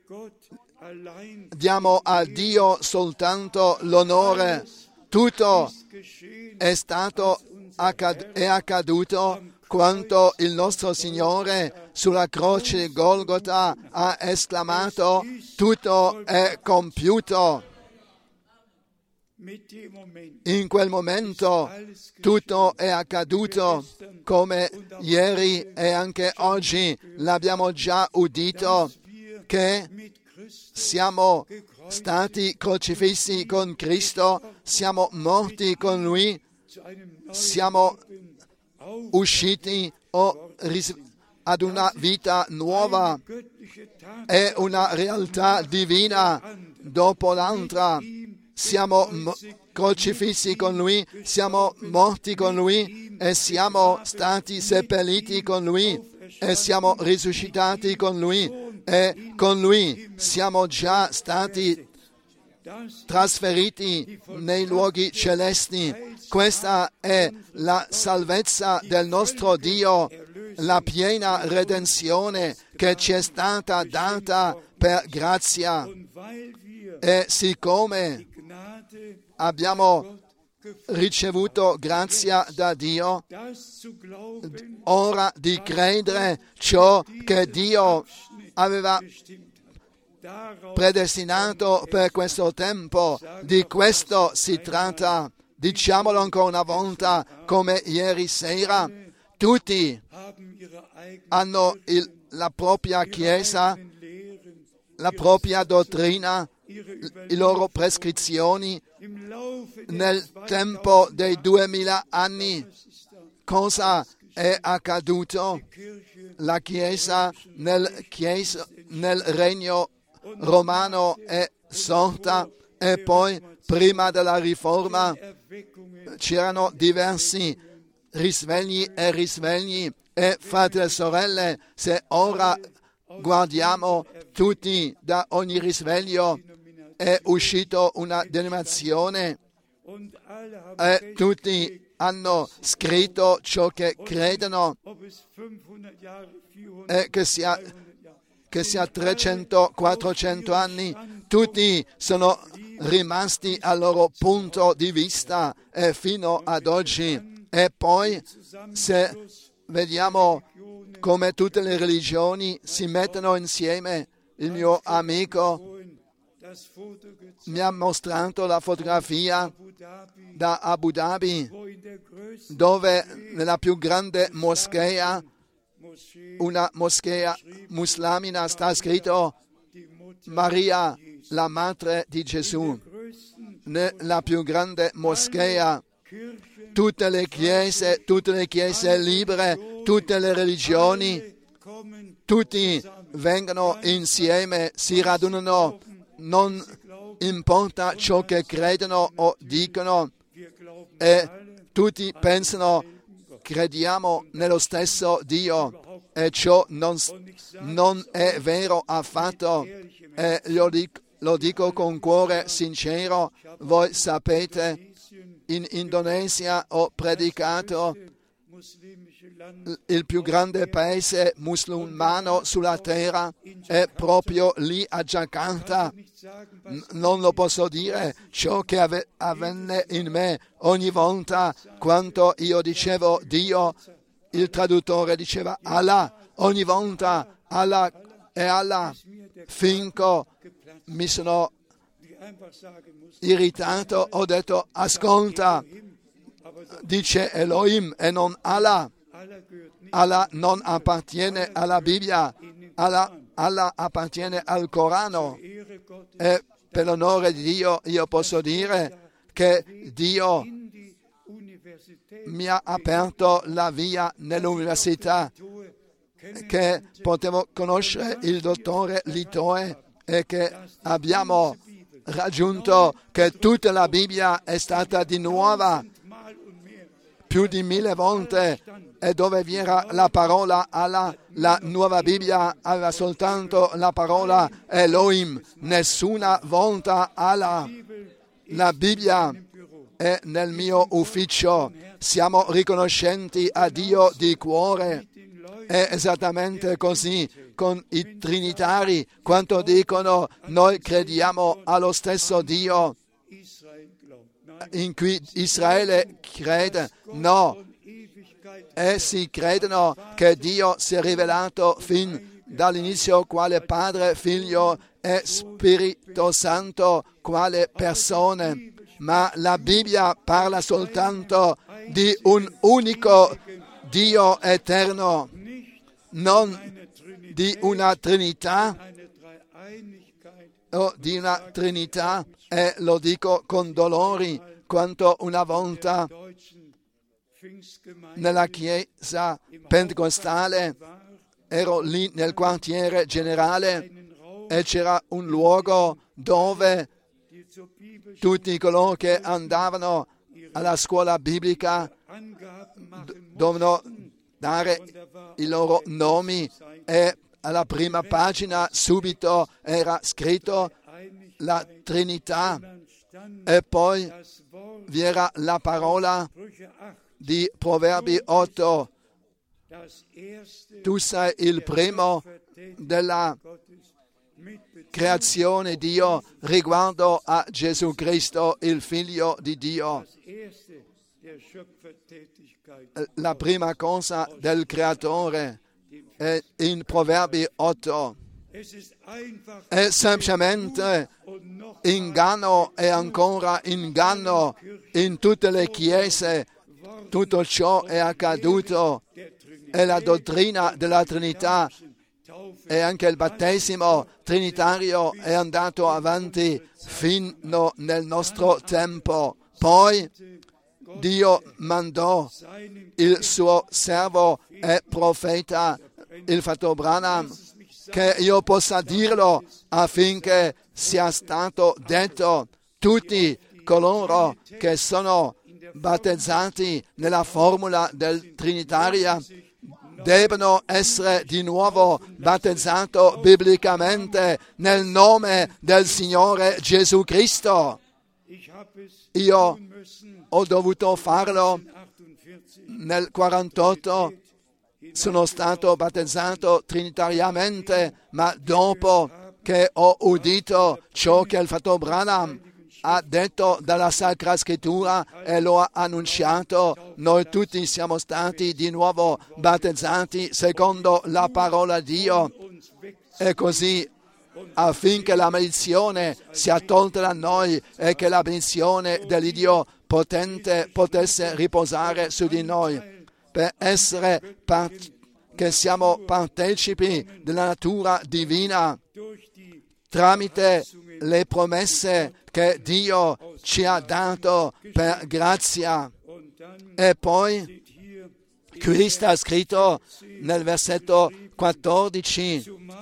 A: diamo a Dio soltanto l'onore. Tutto è stato accad- è accaduto quanto il nostro Signore sulla croce di Golgota ha esclamato: tutto è compiuto. In quel momento tutto è accaduto, come ieri e anche oggi l'abbiamo già udito, che siamo stati crocifissi con Cristo, siamo morti con Lui, siamo usciti o ris- ad una vita nuova. È una realtà divina dopo l'altra. Siamo m- crocifissi con Lui, siamo morti con Lui e siamo stati seppelliti con Lui e siamo risuscitati con Lui e con Lui siamo già stati trasferiti nei luoghi celesti. Questa è la salvezza del nostro Dio, la piena redenzione che ci è stata data per grazia. E siccome abbiamo ricevuto grazia da Dio, ora di credere ciò che Dio aveva predestinato per questo tempo. Di questo si tratta. Diciamolo ancora una volta, come ieri sera. Tutti hanno il, la propria Chiesa, la propria dottrina, le loro prescrizioni. Nel tempo dei duemila anni cosa è accaduto? La Chiesa nel, chiesa, nel regno romano è sorta, e poi prima della riforma c'erano diversi risvegli e risvegli. E fratelli e sorelle, se ora guardiamo tutti, da ogni risveglio è uscito una denominazione e tutti hanno scritto ciò che credono, e che sia, che sia trecento quattrocento anni, tutti sono rimasti al loro punto di vista e fino ad oggi. E poi se vediamo come tutte le religioni si mettono insieme, il mio amico mi ha mostrato la fotografia da Abu Dhabi, dove nella più grande moschea, una moschea muslimina, sta scritto Maria, la madre di Gesù. Nella più grande moschea, tutte le chiese, tutte le chiese libere, tutte le religioni, tutti vengono insieme, si radunano, non importa ciò che credono o dicono, e tutti pensano, crediamo nello stesso Dio, e ciò non, non è vero affatto, e lo dico, lo dico con cuore sincero. Voi sapete, in Indonesia ho predicato, il più grande paese musulmano sulla terra è proprio lì a Jakarta. Non lo posso dire ciò che ave- avvenne in me ogni volta quando io dicevo Dio, il traduttore diceva Allah, ogni volta Allah e Allah, finché mi sono irritato, ho detto ascolta, dice Elohim e non Allah. Allah non appartiene alla Bibbia, Allah, Allah appartiene al Corano, e per l'onore di Dio io posso dire che Dio mi ha aperto la via nell'università, che potevo conoscere il dottore Litoe e che abbiamo raggiunto che tutta la Bibbia è stata di nuova più di mille volte, e dove vi era la parola Allah, la nuova Bibbia aveva soltanto la parola Elohim, nessuna volta Allah. La Bibbia è nel mio ufficio, siamo riconoscenti a Dio di cuore. È esattamente così con i trinitari, quando dicono noi crediamo allo stesso Dio in cui Israele crede. No, essi credono che Dio si è rivelato fin dall'inizio quale Padre, Figlio e Spirito Santo, quale persone, ma la Bibbia parla soltanto di un unico Dio eterno, non di una Trinità o di una Trinità, e lo dico con dolori, quanto una volta nella chiesa pentecostale ero lì nel quartiere generale e c'era un luogo dove tutti coloro che andavano alla scuola biblica dovevano dare i loro nomi, e alla prima pagina subito era scritto la Trinità, e poi vi era la parola di Proverbi otto, tu sei il primo della creazione Dio riguardo a Gesù Cristo, il Figlio di Dio. La prima cosa del Creatore è in Proverbi otto. È semplicemente inganno e ancora inganno in tutte le chiese. Tutto ciò è accaduto, e la dottrina della Trinità e anche il battesimo trinitario è andato avanti fino nel nostro tempo. Poi Dio mandò il suo servo e profeta, il fratello Branham, che io possa dirlo affinché sia stato detto: tutti coloro che sono battezzati nella formula del Trinitaria devono essere di nuovo battezzati biblicamente nel nome del Signore Gesù Cristo. Io ho dovuto farlo nel quarantotto, sono stato battezzato trinitariamente, ma dopo che ho udito ciò che il fratello Branham ha detto dalla Sacra Scrittura e lo ha annunciato, noi tutti siamo stati di nuovo battezzati secondo la parola di Dio, e così affinché la maledizione sia tolta da noi e che la benedizione dell'Iddio potente potesse riposare su di noi, per essere part- che siamo partecipi della natura divina tramite le promesse che Dio ci ha dato per grazia. E poi qui sta scritto nel versetto quattordici: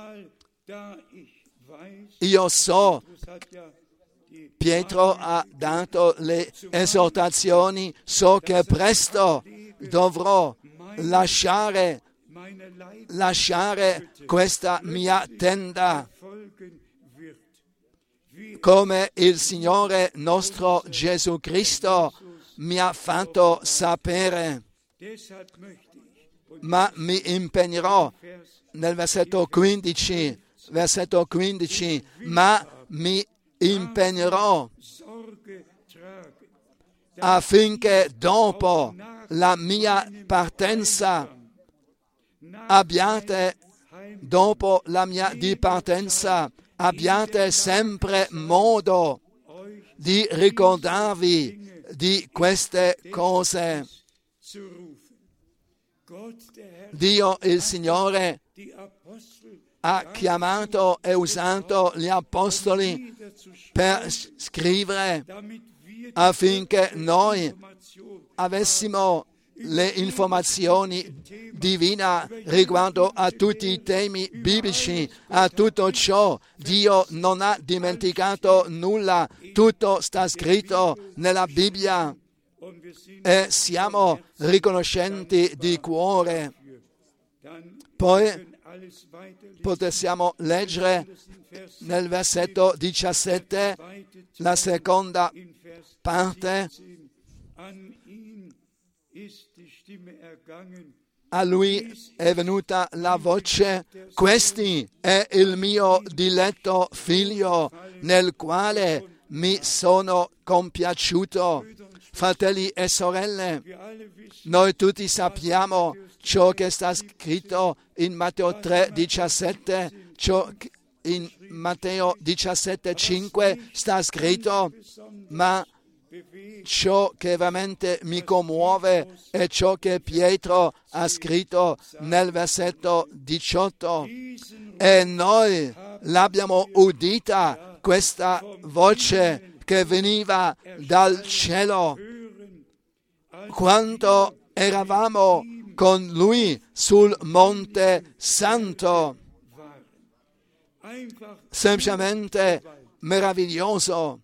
A: io so, Pietro ha dato le esortazioni, so che presto dovrò lasciare, lasciare questa mia tenda, come il Signore nostro Gesù Cristo mi ha fatto sapere. Ma mi impegnerò, nel versetto quindici, versetto quindici, ma mi impegnerò affinché dopo la mia partenza abbiate, dopo la mia dipartenza, abbiate sempre modo di ricordarvi di queste cose. Dio, il Signore, ha chiamato e usato gli apostoli per scrivere affinché noi avessimo le informazioni divine riguardo a tutti i temi biblici, a tutto ciò. Dio non ha dimenticato nulla, tutto sta scritto nella Bibbia e siamo riconoscenti di cuore. Poi possiamo leggere nel versetto diciassette la seconda parte. A lui è venuta la voce: questi è il mio diletto figlio, nel quale mi sono compiaciuto. Fratelli e sorelle, noi tutti sappiamo ciò che sta scritto in Matteo tre diciassette, ciò in Matteo diciassette cinque sta scritto, ma ciò che veramente mi commuove è ciò che Pietro ha scritto nel versetto diciotto. E noi l'abbiamo udita questa voce che veniva dal cielo quando eravamo con lui sul Monte Santo. Semplicemente meraviglioso.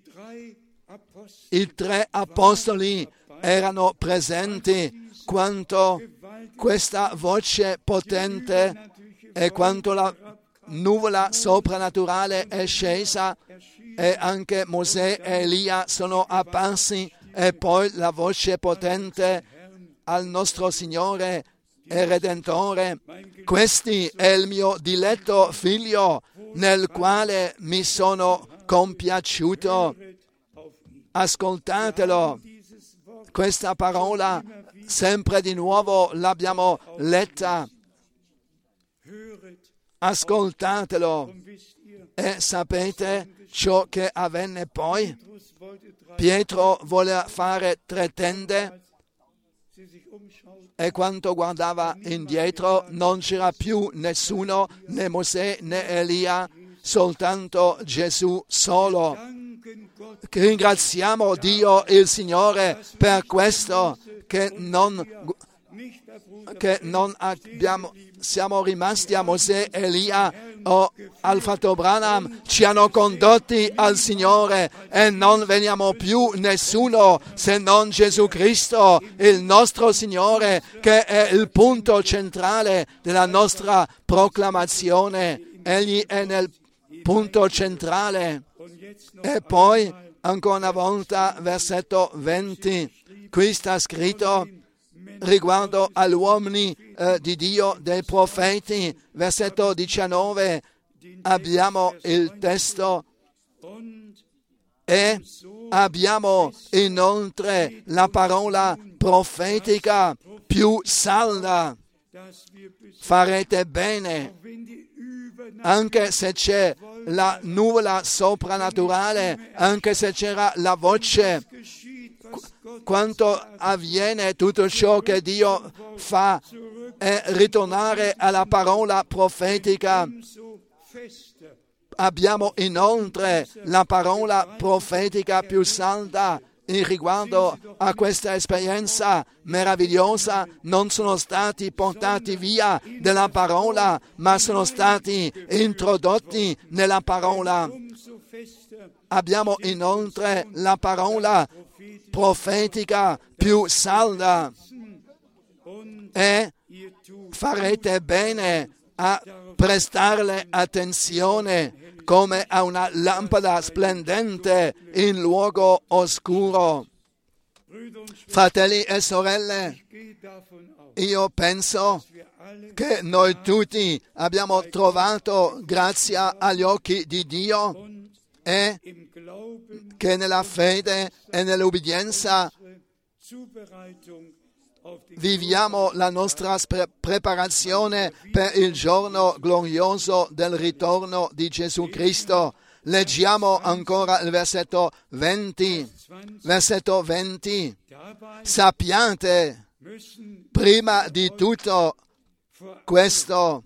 A: I tre apostoli erano presenti quando questa voce potente e quando la nuvola soprannaturale è scesa e anche Mosè e Elia sono apparsi, e poi la voce potente al nostro Signore e Redentore: questi è il mio diletto figlio nel quale mi sono compiaciuto. Ascoltatelo, questa parola sempre di nuovo l'abbiamo letta. Ascoltatelo e sapete ciò che avvenne poi? Pietro voleva fare tre tende e quando guardava indietro non c'era più nessuno, né Mosè né Elia, soltanto Gesù solo. Ringraziamo Dio il Signore per questo, che non, che non abbiamo, siamo rimasti a Mosè, Elia o al fratello Branham, ci hanno condotti al Signore e non veniamo più nessuno se non Gesù Cristo, il nostro Signore, che è il punto centrale della nostra proclamazione. Egli è nel punto centrale. E poi ancora una volta versetto venti, qui sta scritto riguardo agli uomini eh, di Dio, dei profeti. Versetto diciannove, abbiamo il testo: e abbiamo inoltre la parola profetica più salda. Farete bene anche se c'è la nuvola soprannaturale, anche se c'era la voce, quanto avviene tutto ciò che Dio fa è ritornare alla parola profetica. Abbiamo inoltre la parola profetica più salda in riguardo a questa esperienza meravigliosa. Non sono stati portati via dalla parola, ma sono stati introdotti nella parola. Abbiamo inoltre la parola profetica più salda e farete bene a prestarle attenzione come a una lampada splendente in luogo oscuro. Fratelli e sorelle, io penso che noi tutti abbiamo trovato grazia agli occhi di Dio e che nella fede e nell'obbedienza viviamo la nostra pre- preparazione per il giorno glorioso del ritorno di Gesù Cristo. Leggiamo ancora il versetto venti. Versetto venti. Sappiate prima di tutto questo,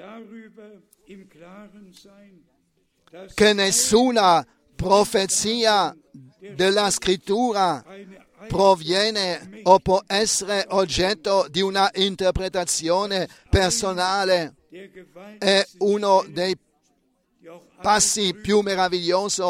A: che nessuna profezia della Scrittura proviene o può essere oggetto di una interpretazione personale. È uno dei passi più meravigliosi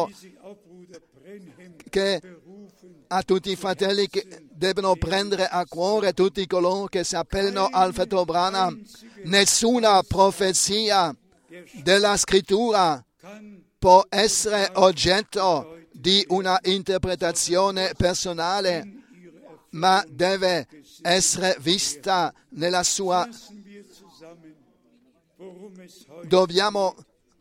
A: che a tutti i fratelli che devono prendere a cuore, tutti coloro che si appellano al fratello Branham. Nessuna profezia della Scrittura può essere oggetto di una interpretazione personale, ma deve essere vista nella sua. Dobbiamo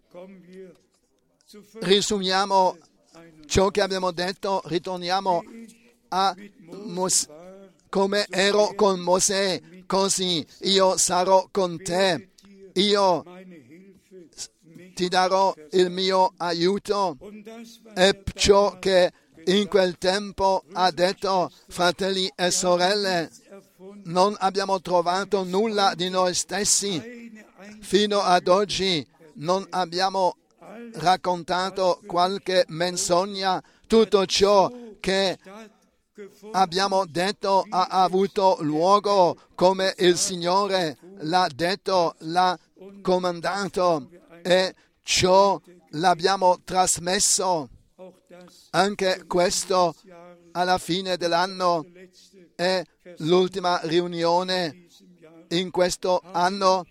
A: risumiamo ciò che abbiamo detto, ritorniamo a Mos- come ero con Mosè, così io sarò con te. Io ti darò il mio aiuto. E ciò che in quel tempo ha detto, fratelli e sorelle, non abbiamo trovato nulla di noi stessi. Fino ad oggi non abbiamo raccontato qualche menzogna. Tutto ciò che abbiamo detto ha avuto luogo come il Signore l'ha detto, l'ha comandato, e ciò l'abbiamo trasmesso. Anche questo alla fine dell'anno è l'ultima riunione in questo anno.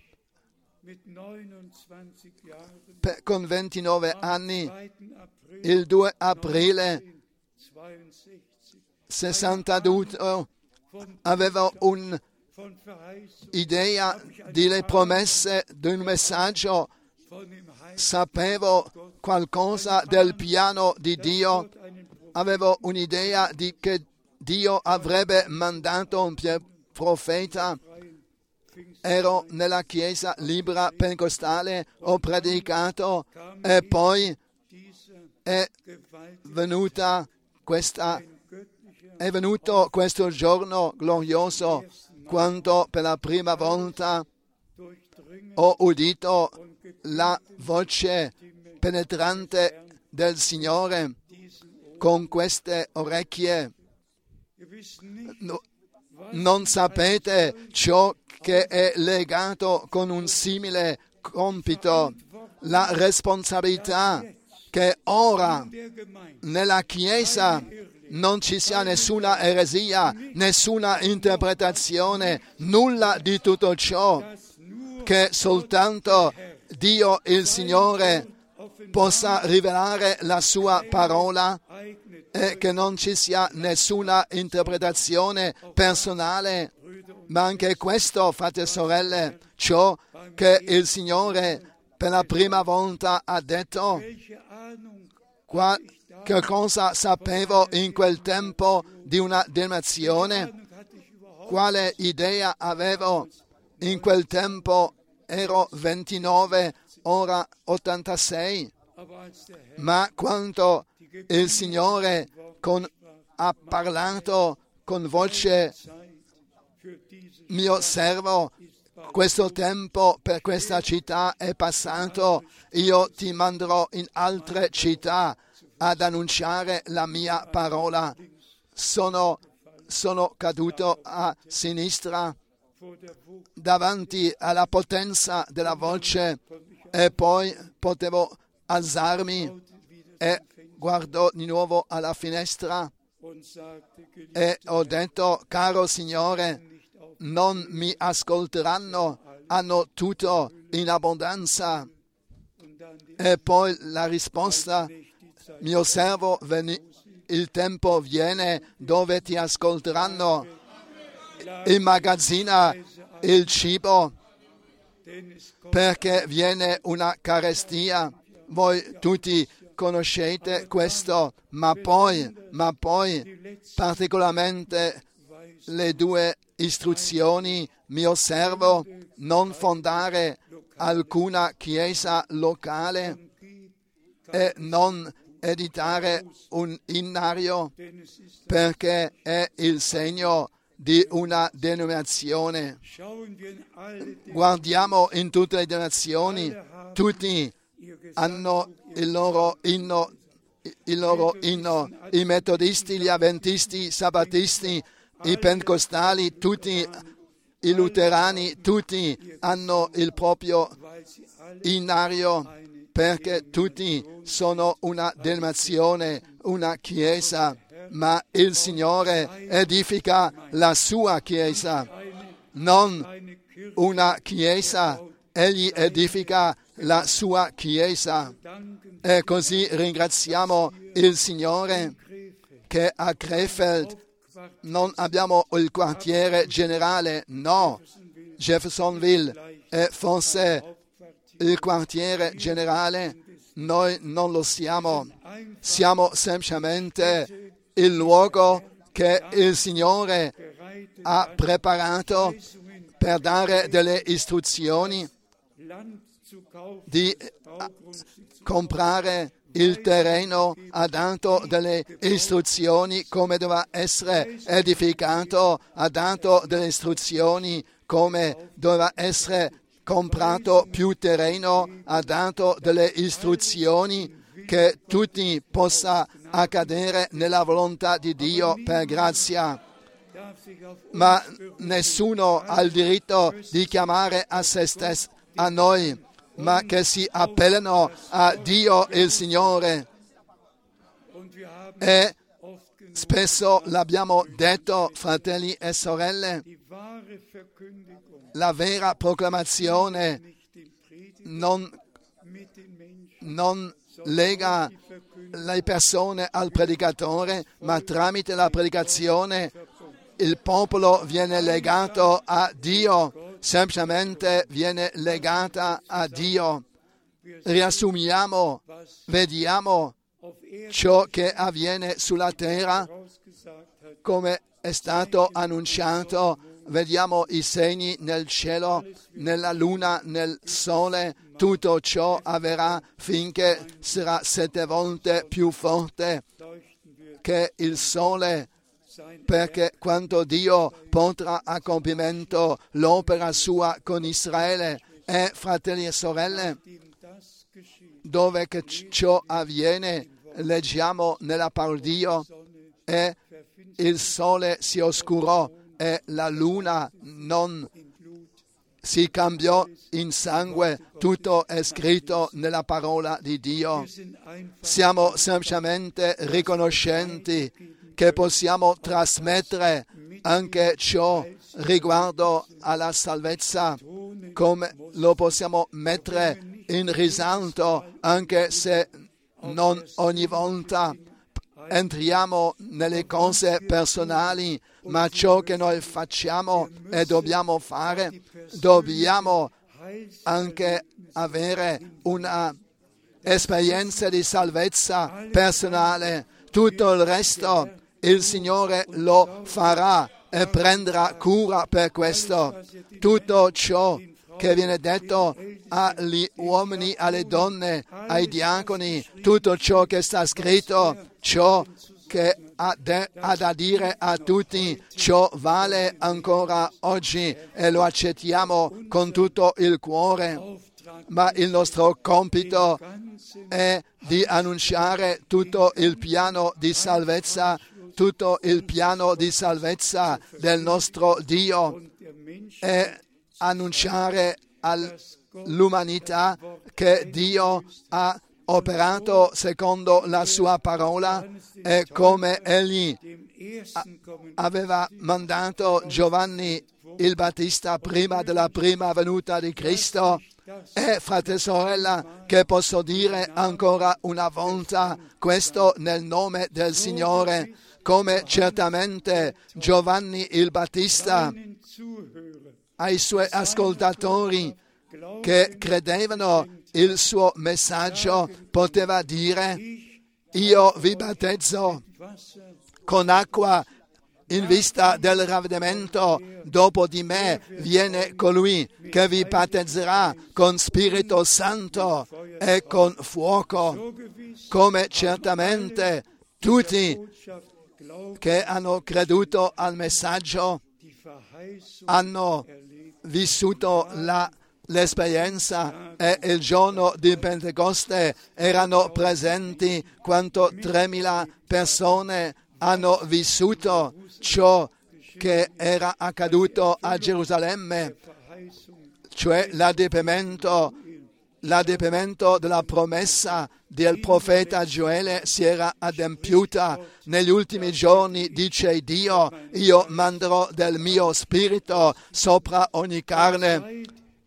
A: Per, con ventinove anni, il due aprile sessantadue, avevo un'idea delle promesse di un messaggio. Sapevo qualcosa del piano di Dio, avevo un'idea di che Dio avrebbe mandato un profeta. Ero nella chiesa libera pentecostale, ho predicato e poi è venuta questa, è venuto questo giorno glorioso, quando per la prima volta ho udito la voce penetrante del Signore con queste orecchie. No, non sapete ciò che è legato con un simile compito, la responsabilità che ora nella Chiesa non ci sia nessuna eresia, nessuna interpretazione, nulla di tutto ciò, che soltanto Dio il Signore possa rivelare la sua parola e che non ci sia nessuna interpretazione personale. Ma anche questo, fratelli e sorelle, ciò che il Signore per la prima volta ha detto, qua, che cosa sapevo in quel tempo di una denominazione, quale idea avevo in quel tempo. Ero ventinove ora ottantasei. Ma quando il Signore con, ha parlato con voce, mio servo, questo tempo per questa città è passato, io ti manderò in altre città ad annunciare la mia parola. Sono, sono caduto a sinistra davanti alla potenza della voce e poi potevo alzarmi e guardo di nuovo alla finestra e ho detto: caro Signore, non mi ascolteranno, hanno tutto in abbondanza. E poi la risposta: mio servo, veni, il tempo viene dove ti ascolteranno, immagazzina il cibo perché viene una carestia. Voi tutti conoscete questo, ma poi, ma poi particolarmente le due istruzioni: mio servo, non fondare alcuna chiesa locale e non editare un innario, perché è il segno di una denominazione. Guardiamo in tutte le denominazioni, tutti hanno il loro inno, il loro inno, i metodisti, gli avventisti, i sabbatisti, i pentecostali, tutti i luterani, tutti hanno il proprio innario, perché tutti sono una denominazione, una chiesa, ma il Signore edifica la sua chiesa, non una chiesa, egli edifica la sua chiesa. E così ringraziamo il Signore che a Krefeld non abbiamo il quartiere generale, no, Jeffersonville è forse il quartiere generale, noi non lo siamo, siamo semplicemente il luogo che il Signore ha preparato per dare delle istruzioni di comprare il terreno, ha dato delle istruzioni come doveva essere edificato, ha dato delle istruzioni come doveva essere comprato più terreno, ha dato delle istruzioni che tutti possa accadere nella volontà di Dio per grazia. Ma nessuno ha il diritto di chiamare a se stesso, a noi, ma che si appellano a Dio il Signore. E spesso l'abbiamo detto, fratelli e sorelle, la vera proclamazione non, non lega le persone al predicatore, ma tramite la predicazione il popolo viene legato a Dio, semplicemente viene legata a Dio. Riassumiamo, vediamo ciò che avviene sulla terra, come è stato annunciato, vediamo i segni nel cielo, nella luna, nel sole, tutto ciò avverrà finché sarà sette volte più forte che il sole, perché quando Dio porterà a compimento l'opera sua con Israele, e fratelli e sorelle, dove che ciò avviene, leggiamo nella parola di Dio, e il sole si oscurò e la luna non si cambiò in sangue, tutto è scritto nella parola di Dio. Siamo semplicemente riconoscenti che possiamo trasmettere anche ciò riguardo alla salvezza, come lo possiamo mettere in risalto, anche se non ogni volta entriamo nelle cose personali, ma ciò che noi facciamo e dobbiamo fare, dobbiamo anche avere una esperienza di salvezza personale. Tutto il resto il Signore lo farà e prenderà cura per questo. Tutto ciò che viene detto agli uomini, alle donne, ai diaconi, tutto ciò che sta scritto, ciò che ha, de- ha da dire a tutti, ciò vale ancora oggi e lo accettiamo con tutto il cuore. Ma il nostro compito è di annunciare tutto il piano di salvezza, tutto il piano di salvezza del nostro Dio e annunciare all'umanità che Dio ha operato secondo la sua parola e come egli aveva mandato Giovanni il Battista prima della prima venuta di Cristo. E fratello e sorella, che posso dire ancora una volta questo nel nome del Signore, come certamente Giovanni il Battista ai suoi ascoltatori che credevano il suo messaggio poteva dire: io vi battezzo con acqua in vista del ravvedimento, dopo di me viene colui che vi battezzerà con Spirito Santo e con fuoco, come certamente tutti che hanno creduto al messaggio hanno vissuto la, l'esperienza e il giorno di Pentecoste erano presenti quanto tremila persone hanno vissuto ciò che era accaduto a Gerusalemme, cioè l'adempimento, l'adempimento della promessa del profeta Gioele si era adempiuta. Negli ultimi giorni, dice Dio, io manderò del mio spirito sopra ogni carne.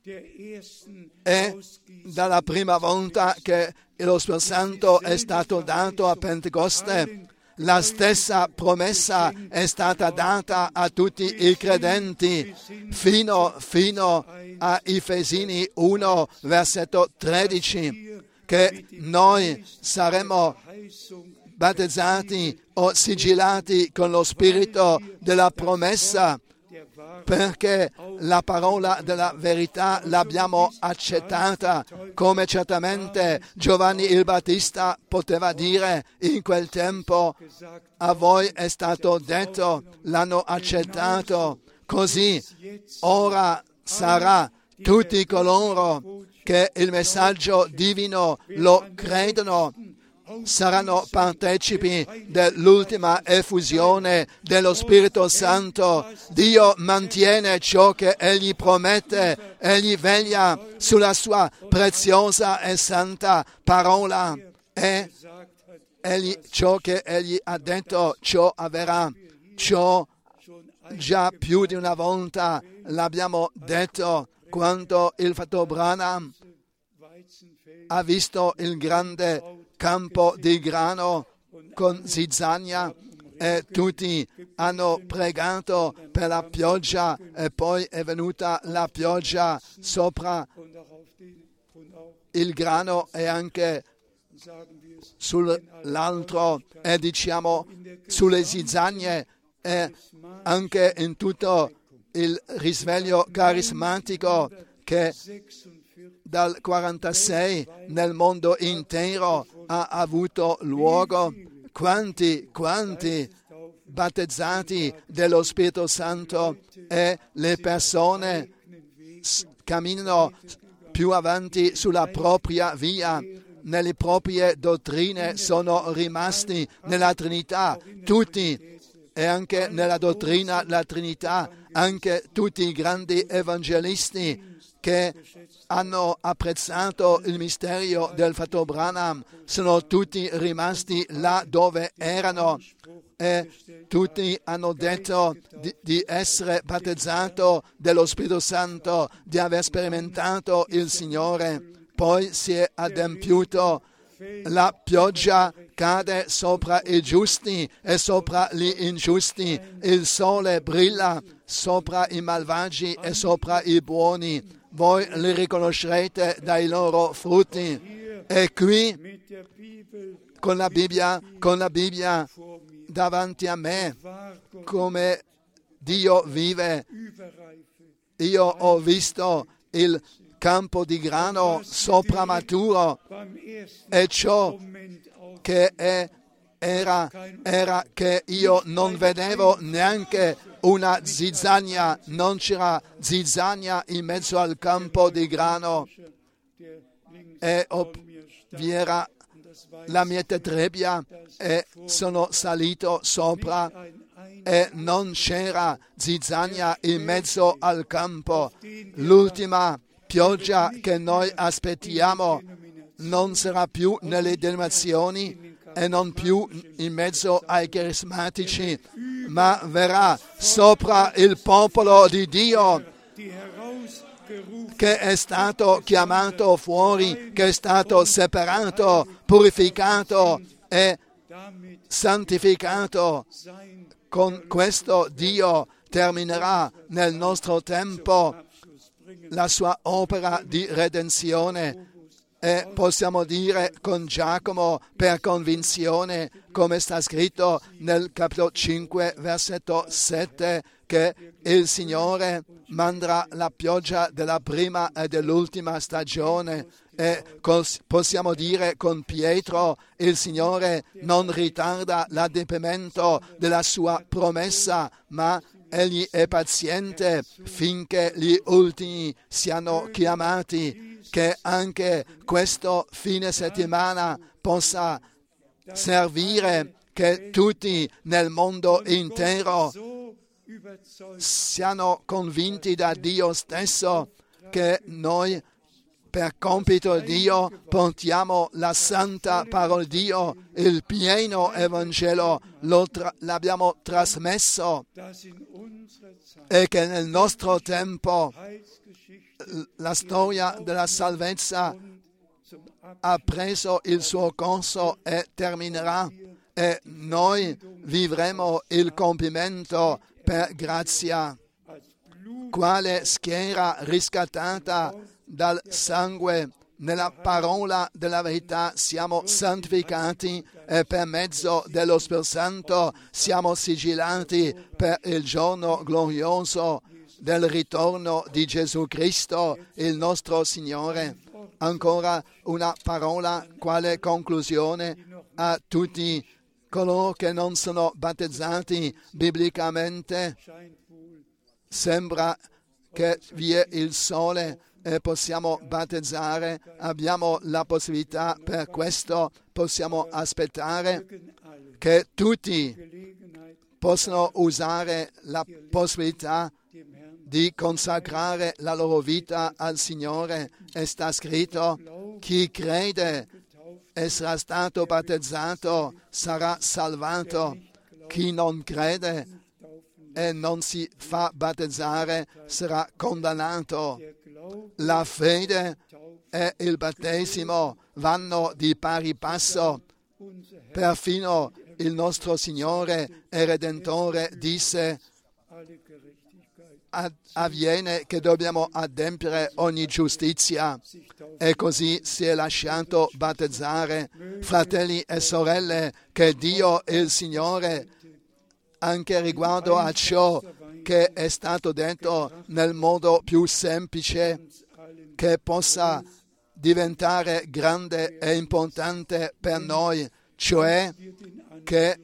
A: E dalla prima volta che lo Spirito Santo è stato dato a Pentecoste, la stessa promessa è stata data a tutti i credenti fino, fino a Efesini uno, versetto tredici, che noi saremo battezzati o sigillati con lo spirito della promessa, perché la parola della verità l'abbiamo accettata, come certamente Giovanni il Battista poteva dire in quel tempo: a voi è stato detto, l'hanno accettato, così ora sarà tutti coloro che il messaggio divino lo credono saranno partecipi dell'ultima effusione dello Spirito Santo. Dio mantiene ciò che Egli promette, Egli veglia sulla sua preziosa e santa parola e egli, ciò che Egli ha detto, ciò avverrà. Ciò già più di una volta l'abbiamo detto quando il fratello Branham ha visto il grande campo di grano con zizzania e tutti hanno pregato per la pioggia e poi è venuta la pioggia sopra il grano e anche sull'altro e diciamo sulle zizzagne e anche in tutto il risveglio carismatico che dal quarantasei nel mondo intero ha avuto luogo. Quanti, quanti battezzati dello Spirito Santo e le persone camminano più avanti sulla propria via, nelle proprie dottrine sono rimasti nella Trinità, tutti, e anche nella dottrina della Trinità, anche tutti i grandi evangelisti che hanno apprezzato il mistero del fratello Branham sono tutti rimasti là dove erano e tutti hanno detto di, di essere battezzato dello Spirito Santo, di aver sperimentato il Signore. Poi si è adempiuto, la pioggia cade sopra i giusti e sopra gli ingiusti, il sole brilla sopra i malvagi e sopra i buoni. Voi li riconoscerete dai loro frutti. E qui, con la Bibbia, con la Bibbia davanti a me, come Dio vive, io ho visto il campo di grano sopramaturo, e ciò che è, era, era che io non vedevo neanche una zizzania, non c'era zizzania in mezzo al campo di grano, e op, vi era la mia trebbia e sono salito sopra e non c'era zizzania in mezzo al campo. L'ultima pioggia che noi aspettiamo non sarà più nelle denominazioni e non più in mezzo ai carismatici, ma verrà sopra il popolo di Dio che è stato chiamato fuori, che è stato separato, purificato e santificato. Con questo Dio terminerà nel nostro tempo la sua opera di redenzione, e possiamo dire con Giacomo per convinzione, come sta scritto nel capitolo cinque, versetto sette, che il Signore manderà la pioggia della prima e dell'ultima stagione, e possiamo dire con Pietro, il Signore non ritarda l'adempimento della sua promessa, ma Egli è paziente finché gli ultimi siano chiamati. Che anche questo fine settimana possa servire, che tutti nel mondo intero siano convinti da Dio stesso che noi per compito di Dio portiamo la santa parola di Dio, il pieno Evangelo, lo tra- l'abbiamo trasmesso, e che nel nostro tempo la storia della salvezza ha preso il suo corso e terminerà, e noi vivremo il compimento per grazia, quale schiera riscattata dal sangue. Nella parola della verità siamo santificati, e per mezzo dello Spirito Santo siamo sigillati per il giorno glorioso del ritorno di Gesù Cristo, il nostro Signore. Ancora una parola quale conclusione a tutti coloro che non sono battezzati biblicamente. Sembra che vi è il sole e possiamo battezzare, abbiamo la possibilità per questo, possiamo aspettare che tutti possano usare la possibilità di consacrare la loro vita al Signore. E sta scritto: chi crede e sarà stato battezzato sarà salvato, chi non crede e non si fa battezzare sarà condannato. La fede e il battesimo vanno di pari passo. Perfino il nostro Signore e Redentore disse: avviene che dobbiamo adempiere ogni giustizia, e così si è lasciato battezzare. Fratelli e sorelle, che Dio il Signore, anche riguardo a ciò che è stato detto nel modo più semplice, che possa diventare grande e importante per noi, cioè che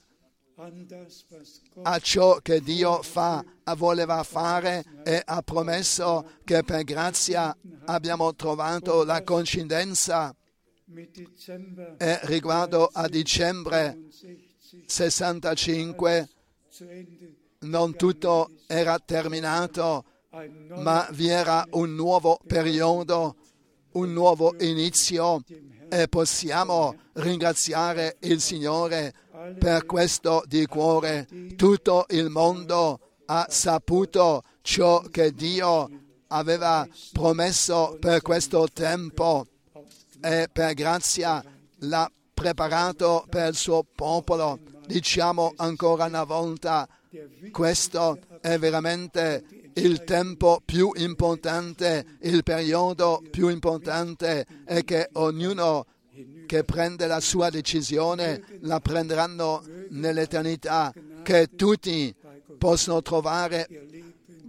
A: a ciò che Dio fa, voleva fare, e ha promesso che per grazia abbiamo trovato la coincidenza. E riguardo a dicembre sessantacinque non tutto era terminato, ma vi era un nuovo periodo, un nuovo inizio, e possiamo ringraziare il Signore per questo di cuore. Tutto il mondo ha saputo ciò che Dio aveva promesso per questo tempo, e per grazia l'ha preparato per il suo popolo. Diciamo ancora una volta, questo è veramente il tempo più importante, il periodo più importante, e che ognuno che prende la sua decisione la prenderanno nell'eternità, che tutti possono trovare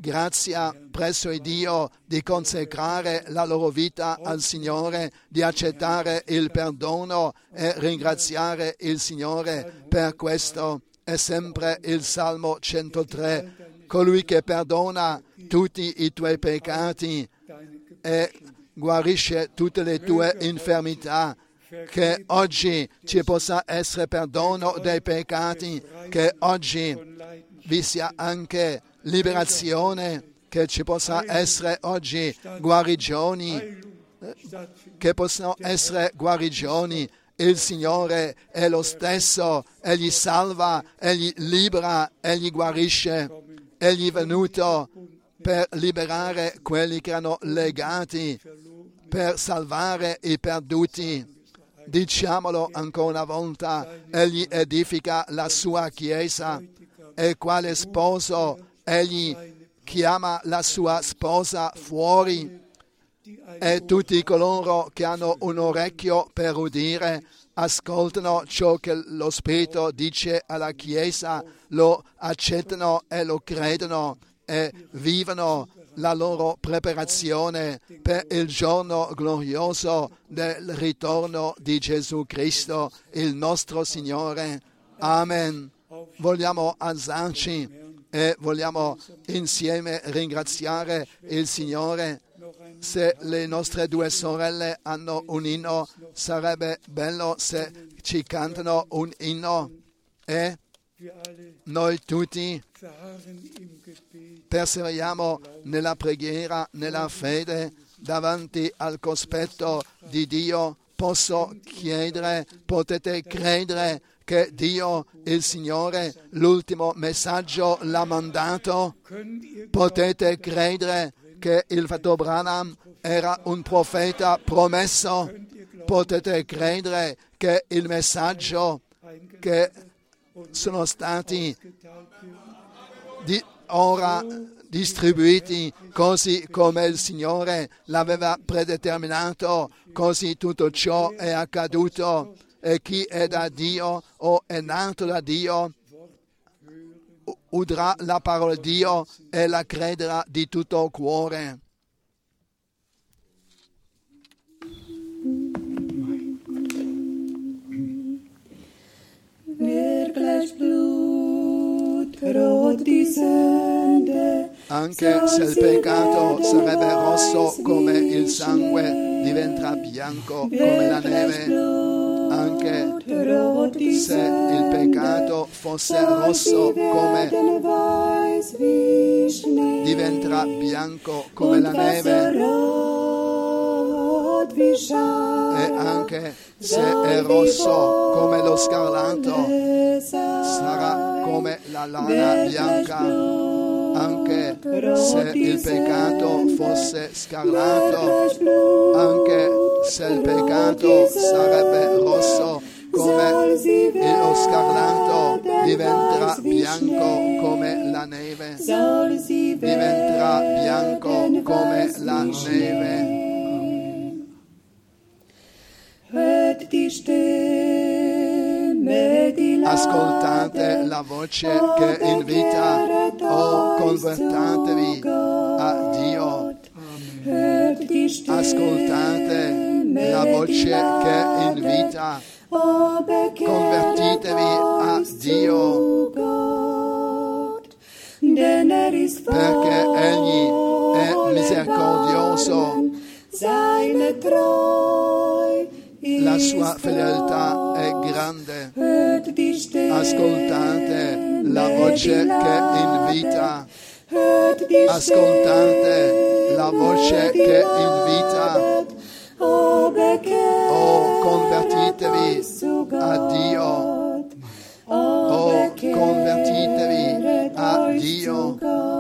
A: grazia presso il Dio di consacrare la loro vita al Signore, di accettare il perdono e ringraziare il Signore per questo. È sempre il Salmo centotré, colui che perdona tutti i tuoi peccati e guarisce tutte le tue infermità. Che oggi ci possa essere perdono dei peccati, che oggi vi sia anche liberazione, che ci possa essere oggi guarigioni, che possano essere guarigioni. Il Signore è lo stesso, Egli salva, Egli libera, Egli guarisce. Egli è venuto per liberare quelli che erano legati, per salvare i perduti. Diciamolo ancora una volta, Egli edifica la sua Chiesa e quale sposo Egli chiama la sua sposa fuori e tutti coloro che hanno un orecchio per udire ascoltano ciò che lo Spirito dice alla Chiesa, lo accettano e lo credono e vivono la loro preparazione per il giorno glorioso del ritorno di Gesù Cristo, il nostro Signore. Amen. Vogliamo alzarci e vogliamo insieme ringraziare il Signore. Se le nostre due sorelle hanno un inno, sarebbe bello se ci cantano un inno e noi tutti perseveriamo nella preghiera, nella fede, davanti al cospetto di Dio. Posso chiedere, potete credere che Dio, il Signore, l'ultimo messaggio l'ha mandato? Potete credere che il fratello Branham era un profeta promesso? Potete credere che il messaggio che sono stati di ora distribuiti così come il Signore l'aveva predeterminato, così tutto ciò è accaduto, e chi è da Dio o è nato da Dio udrà la parola di Dio e la crederà di tutto cuore. Anche se il peccato sarebbe rosso come il sangue, diventerà bianco come la neve. Anche se il peccato fosse rosso come diventerà bianco come la neve. E anche se è rosso come lo scarlatto, sarà come la lana bianca. Anche se il peccato fosse scarlatto, anche se il peccato sarebbe rosso come lo scarlatto, diventerà bianco come la neve. Diventerà bianco come la neve. Ascoltate la voce che invita, oh, convertatevi a Dio. Ascoltate la voce che invita, convertitevi a Dio, perché Egli è misericordioso, la sua fedeltà è grande. Ascoltate la voce che invita, ascoltate la voce che invita, oh, convertitevi a Dio, oh, convertitevi a Dio.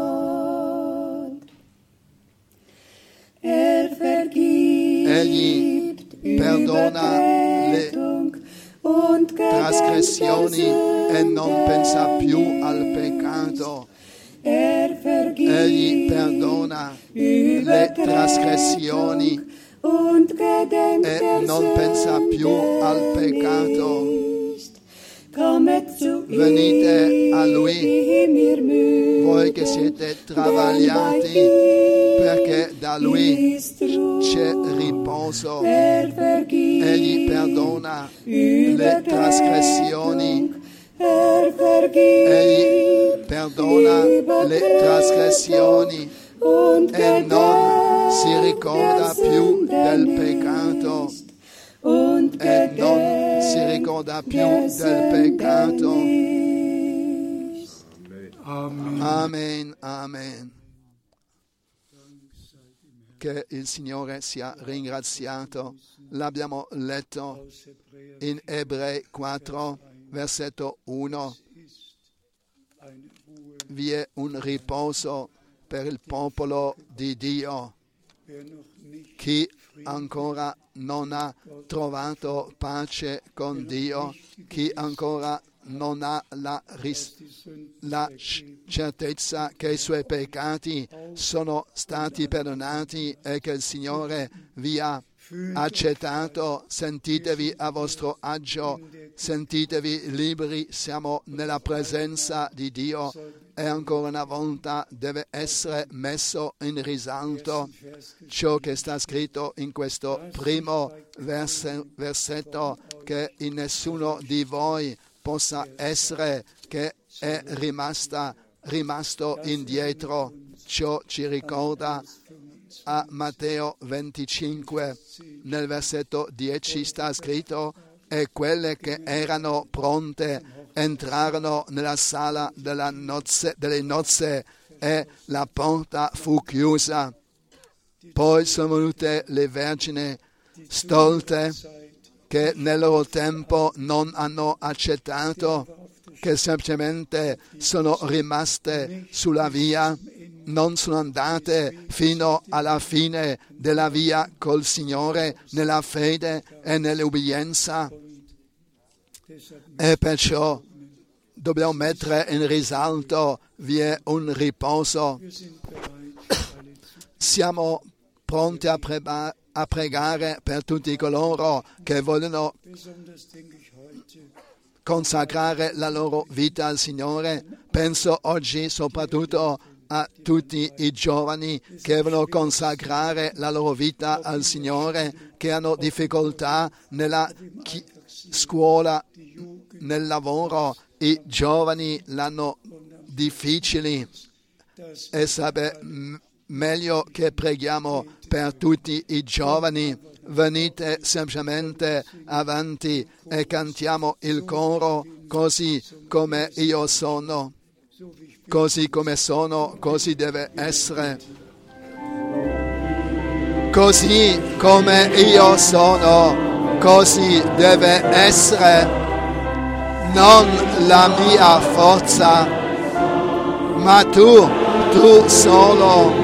A: Egli perdona le trasgressioni e non pensa più al peccato. Egli perdona le trasgressioni e non pensa più al peccato. Venite a Lui, voi che siete travagliati, perché da Lui c'è riposo. Egli perdona le trasgressioni. Egli perdona le trasgressioni e non si ricorda più del peccato. E non si ricorda più del peccato. Amen, amen. Che il Signore sia ringraziato. L'abbiamo letto in Ebrei quattro, versetto uno. Vi è un riposo per il popolo di Dio. Chi ancora non ha trovato pace con Dio, chi ancora non ha la, ris- la certezza che i suoi peccati sono stati perdonati e che il Signore vi ha accettato, sentitevi a vostro agio, sentitevi liberi, siamo nella presenza di Dio e ancora una volta deve essere messo in risalto ciò che sta scritto in questo primo verse, versetto, che in nessuno di voi possa essere che è rimasta, rimasto indietro. Ciò ci ricorda a Matteo venticinque, nel versetto dieci sta scritto: e quelle che erano pronte entrarono nella sala della nozze, delle nozze e la porta fu chiusa. Poi sono venute le vergini stolte che nel loro tempo non hanno accettato, che semplicemente sono rimaste sulla via, non sono andate fino alla fine della via col Signore, nella fede e nell'ubbidienza. E perciò dobbiamo mettere in risalto, vi è un riposo. Siamo pronti a, preba- a pregare per tutti coloro che vogliono consacrare la loro vita al Signore. Penso oggi soprattutto a tutti i giovani che devono consacrare la loro vita al Signore, che hanno difficoltà nella chi- scuola, nel lavoro. I giovani l'hanno difficile e sarebbe m- meglio che preghiamo per tutti i giovani. Venite semplicemente avanti e cantiamo il coro: così come io sono, così come sono, così deve essere. Così come io sono, così deve essere. Non la mia forza, ma tu, tu solo.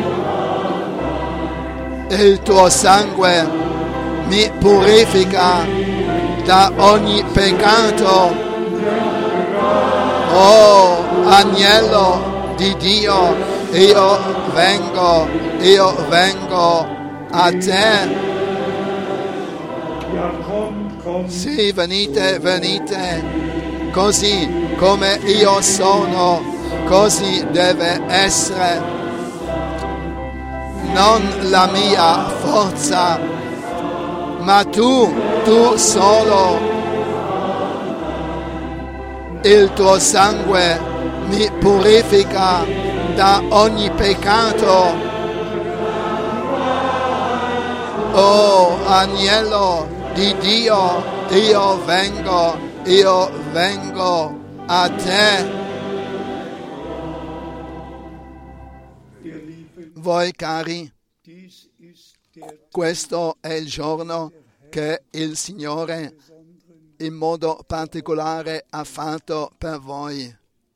A: Il tuo sangue mi purifica da ogni peccato. Oh, agnello di Dio, io vengo, io vengo a te. Sì, venite, venite. Così come io sono, così deve essere. Non la mia forza, ma tu, tu solo. Il tuo sangue mi purifica da ogni peccato. Oh, agnello di Dio, io vengo, io vengo a te. Voi cari, questo è il giorno che il Signore in modo particolare ha fatto per voi.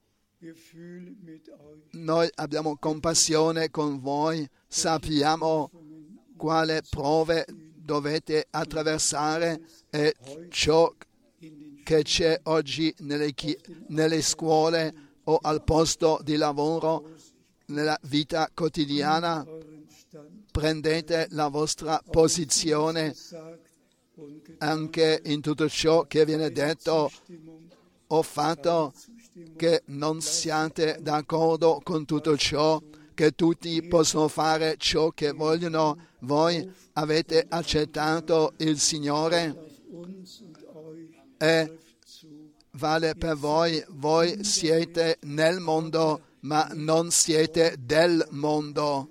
A: Noi abbiamo compassione con voi, sappiamo quale prove dovete attraversare e ciò che c'è oggi nelle, chi- nelle scuole o al posto di lavoro, nella vita quotidiana. Prendete la vostra posizione anche in tutto ciò che viene detto o fatto. che non siate d'accordo con tutto ciò, che tutti possono fare ciò che vogliono. Voi avete accettato il Signore e vale per voi. Voi siete nel mondo, ma non siete del mondo.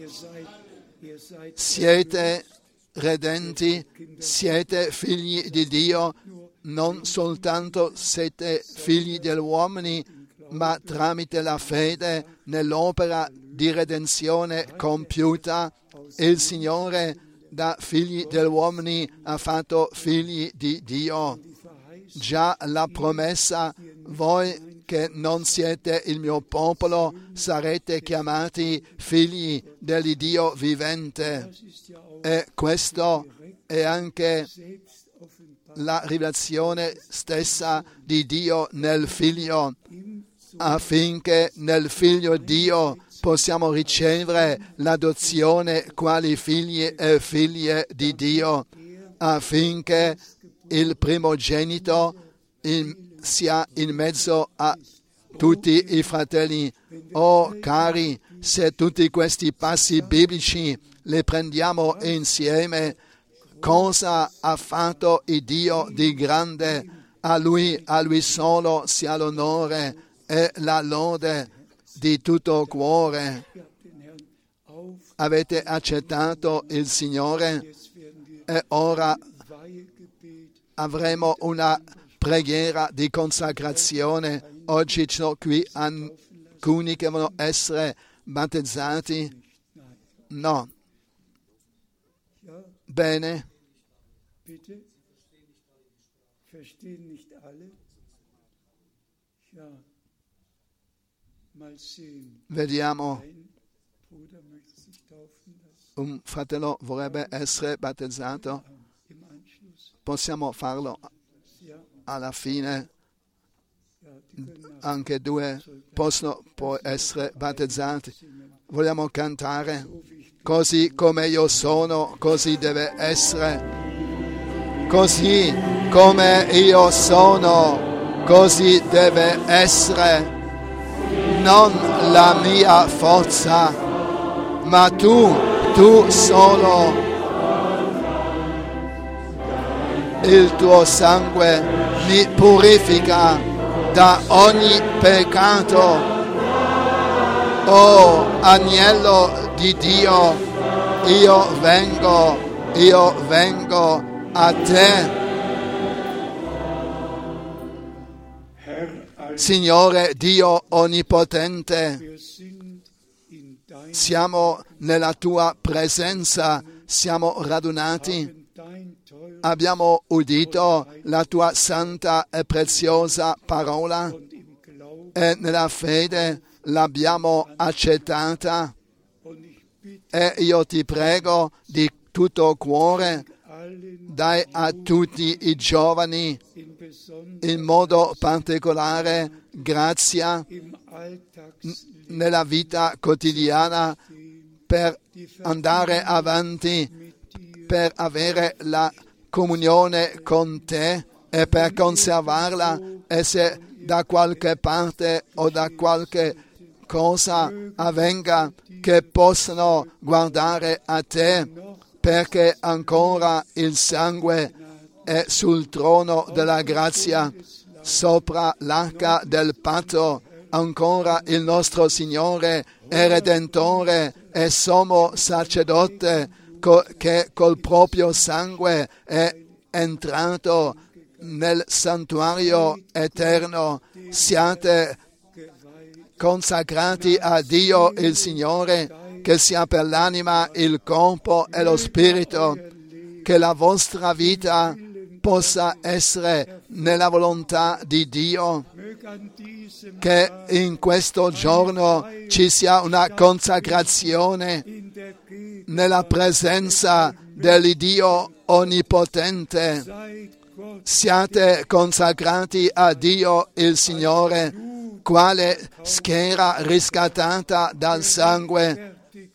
A: Siete redenti, siete figli di Dio, non soltanto siete figli degli uomini, ma tramite la fede nell'opera di redenzione compiuta, il Signore da figli degli uomini ha fatto figli di Dio. Già la promessa, voi che non siete il mio popolo, sarete chiamati figli dell'Iddio vivente. E questo è anche la rivelazione stessa di Dio nel Figlio, affinché nel Figlio Dio possiamo ricevere l'adozione quali figli e figlie di Dio, affinché il primogenito in, sia in mezzo a tutti i fratelli. Oh cari, se tutti questi passi biblici li prendiamo insieme, cosa ha fatto il Dio di grande? A Lui, a Lui solo sia l'onore e la lode di tutto cuore. Avete accettato il Signore e ora avremo una preghiera di consacrazione. Oggi ci sono qui alcuni che devono essere battezzati. No. Bene. Vediamo. Un fratello vorrebbe essere battezzato. Possiamo farlo alla fine. Anche due possono poi essere battezzati. Vogliamo cantare. Così come io sono, così deve essere. Così come io sono, così deve essere. Non la mia forza, ma tu, tu solo. Il tuo sangue mi purifica da ogni peccato. Oh, agnello di Dio, io vengo, io vengo a te. Signore Dio onnipotente, siamo nella tua presenza, siamo radunati, abbiamo udito la tua santa e preziosa parola e nella fede l'abbiamo accettata. E io ti prego di tutto cuore, dai a tutti i giovani in modo particolare grazia nella vita quotidiana per andare avanti, per avere la comunione con te e per conservarla, e se da qualche parte o da qualche cosa avvenga che possano guardare a te, perché ancora il sangue è sul trono della grazia, sopra l'arca del patto, ancora il nostro Signore e Redentore e sommo sacerdote co- che col proprio sangue è entrato nel santuario eterno. Siate consacrati a Dio il Signore, che sia per l'anima, il corpo e lo spirito, che la vostra vita possa essere nella volontà di Dio, che in questo giorno ci sia una consacrazione nella presenza dell'Iddio onnipotente. Siate consacrati a Dio il Signore, quale schiera riscattata dal sangue,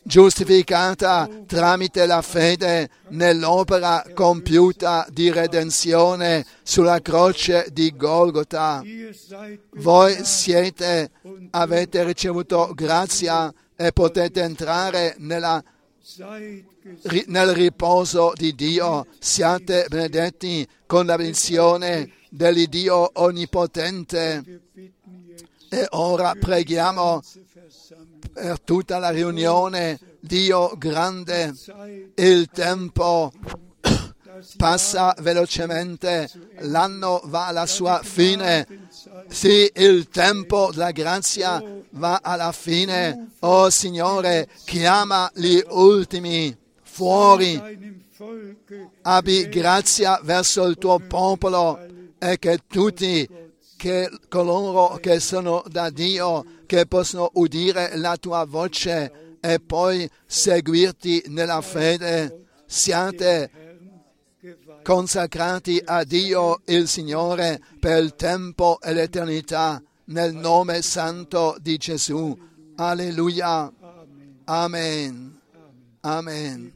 A: giustificata tramite la fede nell'opera compiuta di redenzione sulla croce di Golgota. Voi siete, avete ricevuto grazia e potete entrare nella, ri, nel riposo di Dio. Siate benedetti con la benedizione dell'Iddio Onnipotente. E ora preghiamo per tutta la riunione. Dio grande, il tempo passa velocemente, l'anno va alla sua fine. Sì, il tempo della grazia va alla fine. Oh Signore, chiama gli ultimi fuori. Abbi grazia verso il tuo popolo e che tutti che coloro che sono da Dio, che possono udire la tua voce e poi seguirti nella fede, siate consacrati a Dio il Signore per il tempo e l'eternità, nel nome santo di Gesù. Alleluia. Amen. Amen.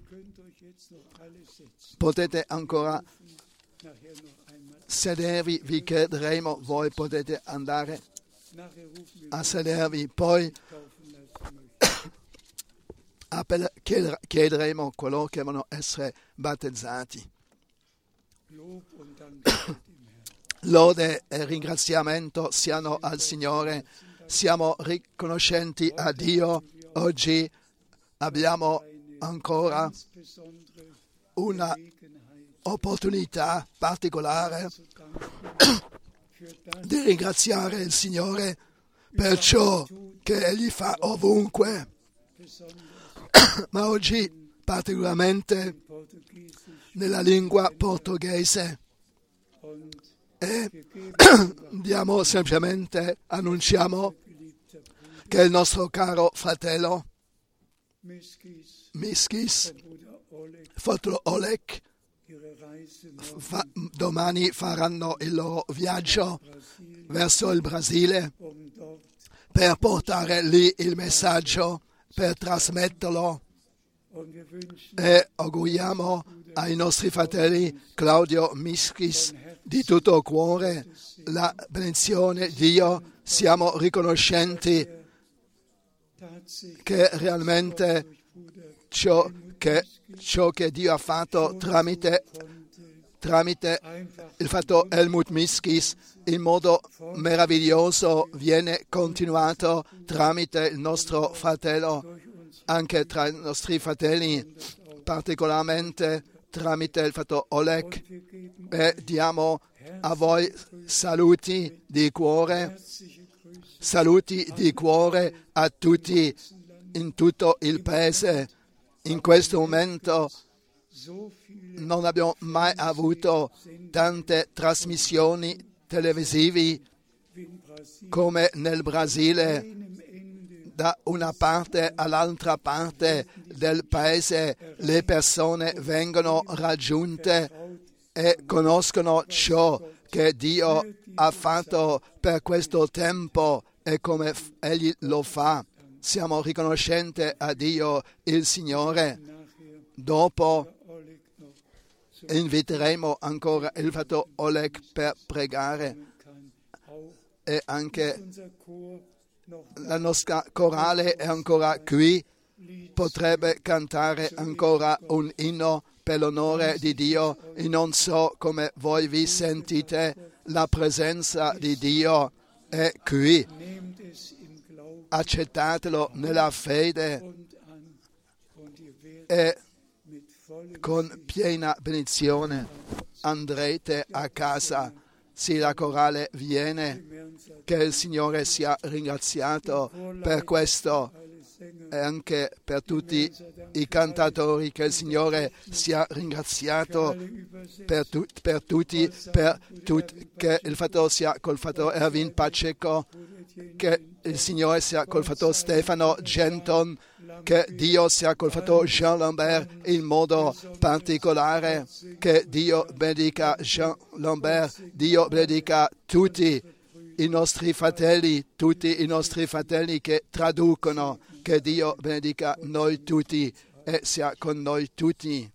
A: Potete ancora sedervi, vi chiederemo, voi potete andare a sedervi, poi chiederemo coloro che devono essere battezzati. Lode e ringraziamento siano al Signore, siamo riconoscenti a Dio. Oggi abbiamo ancora una opportunità particolare di ringraziare il Signore per ciò che Egli fa ovunque, ma oggi particolarmente nella lingua portoghese. E diamo semplicemente, annunciamo che il nostro caro fratello Miskis, fratello Oleg, fa, domani faranno il loro viaggio verso il Brasile per portare lì il messaggio, per trasmetterlo, e auguriamo ai nostri fratelli Claudio Miskis di tutto cuore la benedizione di Dio. Siamo riconoscenti che realmente ciò che, ciò che Dio ha fatto tramite, tramite il fatto Helmut Miskis in modo meraviglioso viene continuato tramite il nostro fratello, anche tra i nostri fratelli, particolarmente tramite il fatto Oleg. E diamo a voi saluti di cuore, saluti di cuore a tutti in tutto il paese. In questo momento non abbiamo mai avuto tante trasmissioni televisive come nel Brasile. Da una parte all'altra parte del paese le persone vengono raggiunte e conoscono ciò che Dio ha fatto per questo tempo e come Egli lo fa. Siamo riconoscenti a Dio il Signore. Dopo inviteremo ancora il fratello Oleg per pregare, e anche la nostra corale è ancora qui, potrebbe cantare ancora un inno per l'onore di Dio. E non so come voi vi sentite, la presenza di Dio è qui. Accettatelo nella fede e con piena benedizione andrete a casa. Sì, la corale viene, che il Signore sia ringraziato per questo, e anche per tutti i cantatori, che il Signore sia ringraziato per, tu, per tutti, per tut, che il fratello sia col fratello Erwin Pacheco, che il Signore sia col fratello Stefano Genton, che Dio sia col fratello Jean Lambert in modo particolare, che Dio benedica Jean Lambert, Dio benedica tutti i nostri fratelli, tutti i nostri fratelli che traducono, Che Dio benedica noi tutti e sia con noi tutti.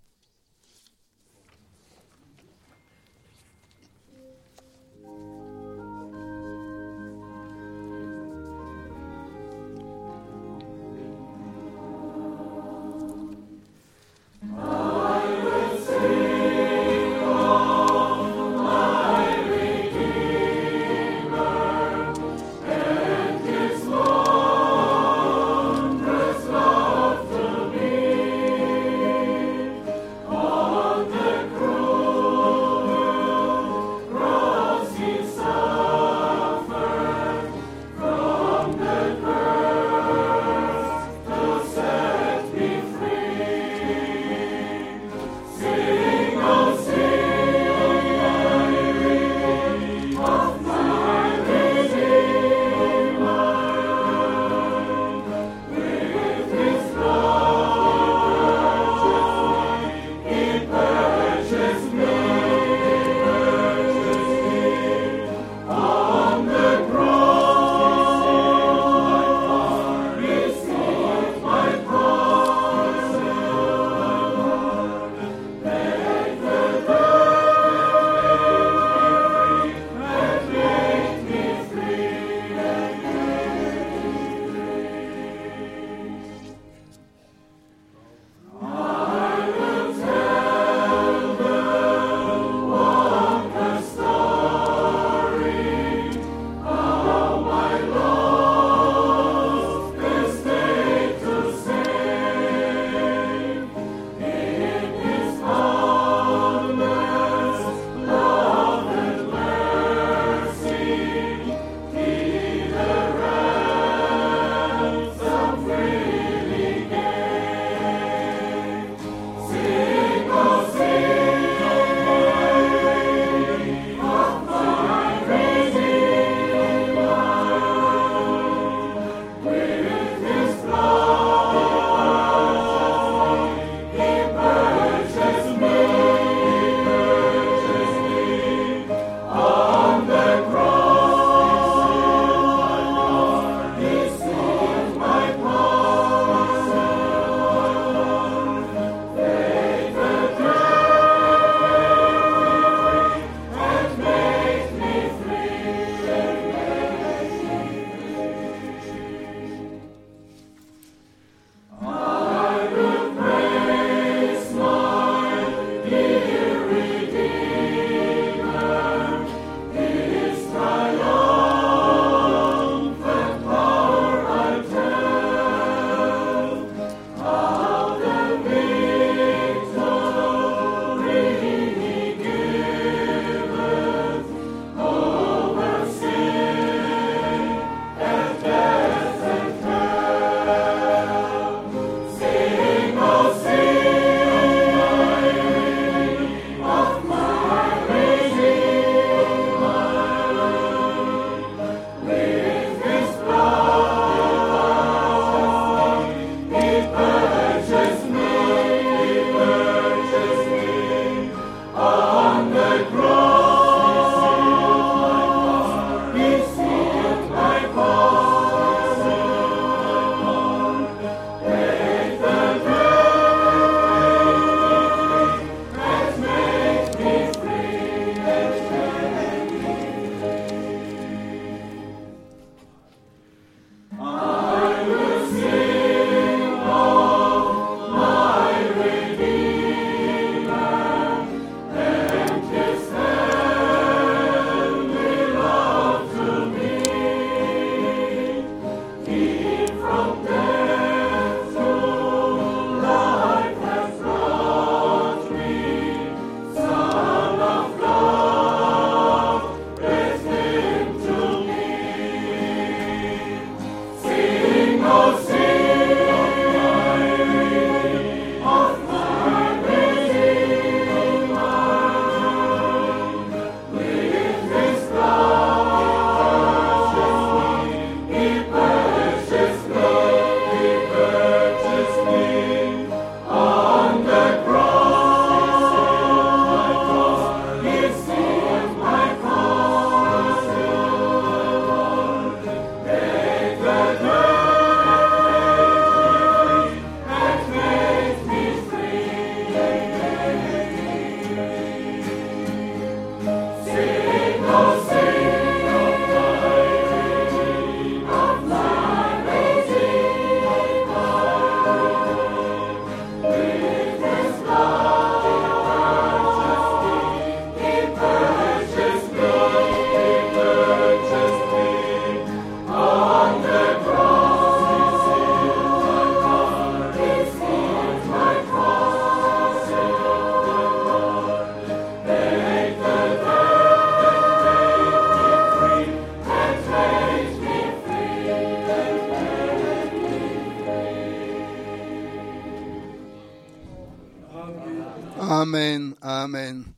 A: Amen, amen.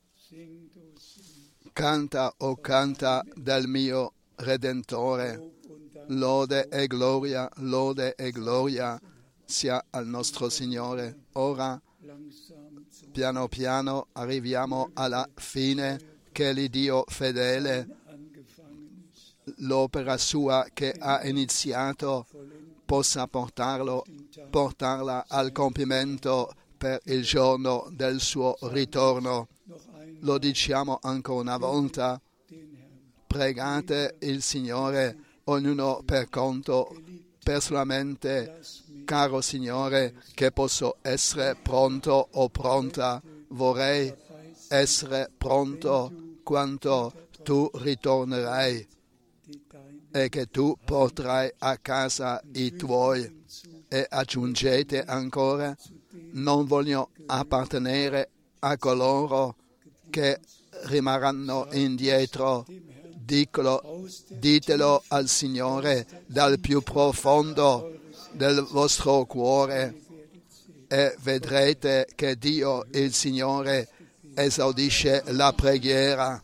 A: Canta, o oh, canta del mio Redentore. Lode e gloria, lode e gloria sia al nostro Signore. Ora, piano piano, arriviamo alla fine, che l'Iddio fedele, l'opera sua che ha iniziato, possa portarlo, portarla al compimento per il giorno del suo ritorno. Lo diciamo ancora una volta, pregate il Signore, ognuno per conto, personalmente, caro Signore, che posso essere pronto o pronta, vorrei essere pronto quando tu ritornerai e che tu porterai a casa i tuoi. E aggiungete ancora, non voglio appartenere a coloro che rimarranno indietro. Dicelo, ditelo al Signore dal più profondo del vostro cuore e vedrete che Dio, il Signore, esaudisce la preghiera.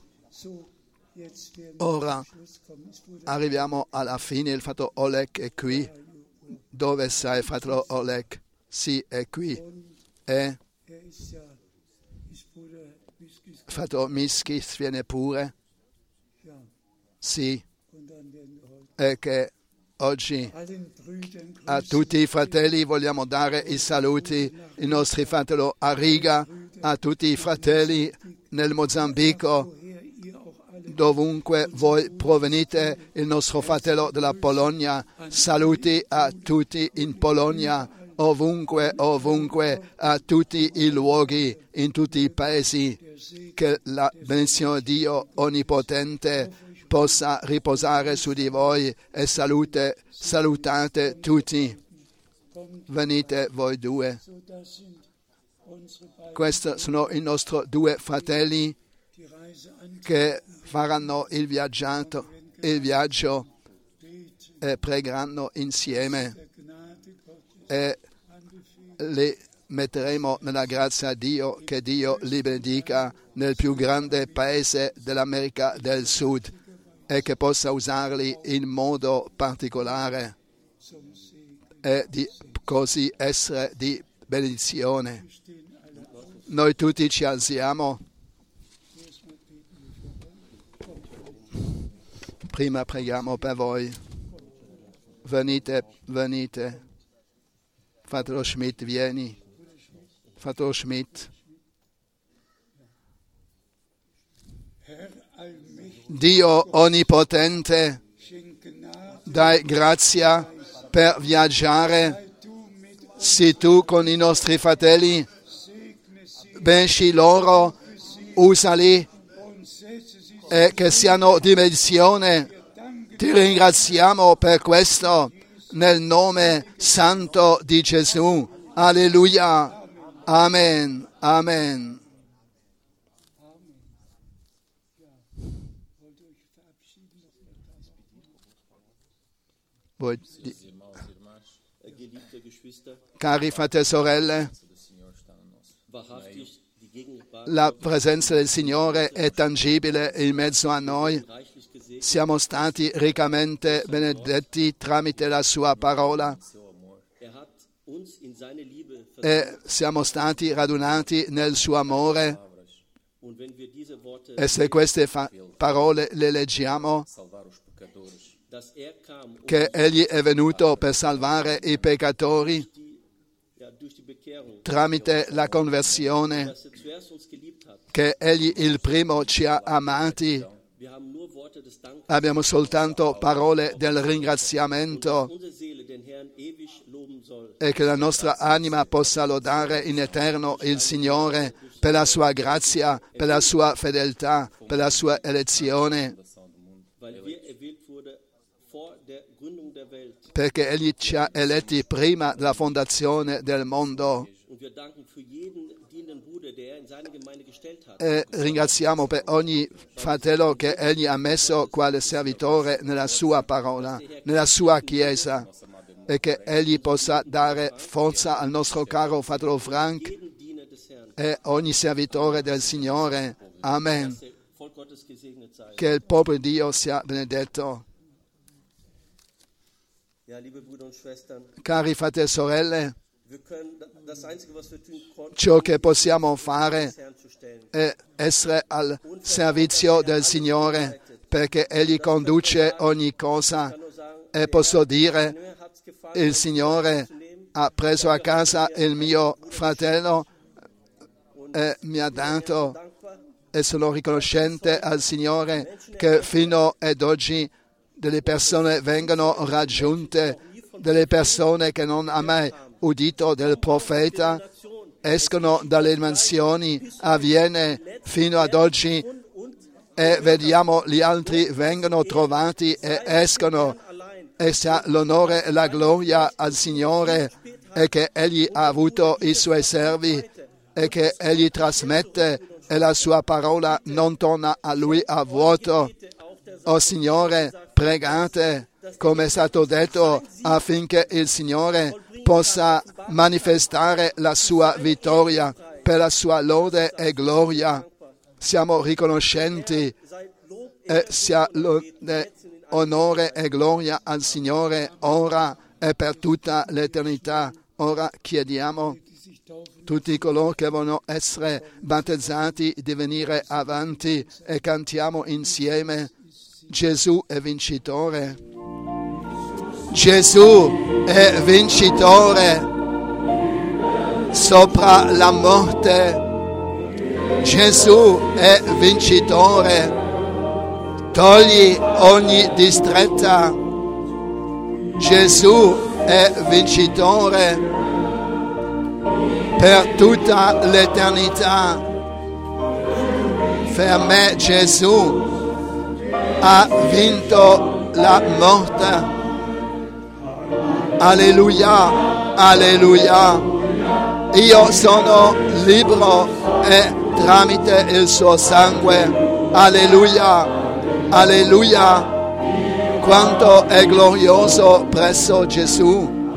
A: Ora arriviamo alla fine. Il fratello Oleg è qui. Dove sei, fratello Oleg? Sì, è qui. E fratello Miskis viene pure. Sì, e che oggi a tutti i fratelli vogliamo dare i saluti, i nostri fratelli a Riga, a tutti i fratelli nel Mozambico, dovunque voi provenite, il nostro fratello della Polonia, saluti a tutti in Polonia, ovunque, ovunque, a tutti i luoghi, in tutti i paesi, che la benedizione di Dio Onnipotente possa riposare su di voi e salute, salutate tutti. Venite voi due. Questi sono i nostri due fratelli che faranno il, viaggiato, il viaggio e pregheranno insieme e li metteremo nella grazia di Dio, che Dio li benedica nel più grande paese dell'America del Sud e che possa usarli in modo particolare e di così essere di benedizione. Noi tutti ci alziamo. Prima preghiamo per voi. Venite, venite. Fratello Schmidt, vieni. Fratello Schmidt. Dio Onnipotente, dai grazia per viaggiare. Sii tu con i nostri fratelli, benci loro, usali e che siano di benedizione. Ti ringraziamo per questo nel nome santo di Gesù. Alleluia. Amen. Amen. Voi, di... Cari fratelli e sorelle, la presenza del Signore è tangibile in mezzo a noi. Siamo stati riccamente benedetti tramite la sua parola e siamo stati radunati nel suo amore. E se queste fa- parole le leggiamo, che Egli è venuto per salvare i peccatori tramite la conversione, che Egli il primo ci ha amati. Abbiamo soltanto parole del ringraziamento e che la nostra anima possa lodare in eterno il Signore per la sua grazia, per la sua fedeltà, per la sua elezione, perché Egli ci ha eletti prima della fondazione del mondo. E ringraziamo per ogni fratello che Egli ha messo quale servitore nella sua parola, nella sua Chiesa, e che Egli possa dare forza al nostro caro fratello Frank e ogni servitore del Signore. Amen. Che il popolo di Dio sia benedetto. Cari fratelli e sorelle, ciò che possiamo fare è essere al servizio del Signore, perché Egli conduce ogni cosa. E posso dire, il Signore ha preso a casa il mio fratello e mi ha dato, e sono riconoscente al Signore che fino ad oggi delle persone vengono raggiunte, delle persone che non hanno mai udito del profeta, escono dalle mansioni, avviene fino ad oggi, e vediamo gli altri vengono trovati e escono, e sia l'onore e la gloria al Signore, e che Egli ha avuto i Suoi servi, e che Egli trasmette, e la Sua parola non torna a Lui a vuoto. O Signore, pregate, come è stato detto, affinché il Signore possa manifestare la Sua vittoria per la Sua lode e gloria. Siamo riconoscenti, e sia lode, onore e gloria al Signore ora e per tutta l'eternità. Ora chiediamo tutti coloro che vogliono essere battezzati di venire avanti e cantiamo insieme. Gesù è vincitore. Gesù è vincitore sopra la morte. Gesù è vincitore. Togli ogni distretta. Gesù è vincitore per tutta l'eternità. Per me Gesù ha vinto la morte. Alleluia, alleluia. Io sono libero e tramite il suo sangue. Alleluia, alleluia. Quanto è glorioso presso Gesù.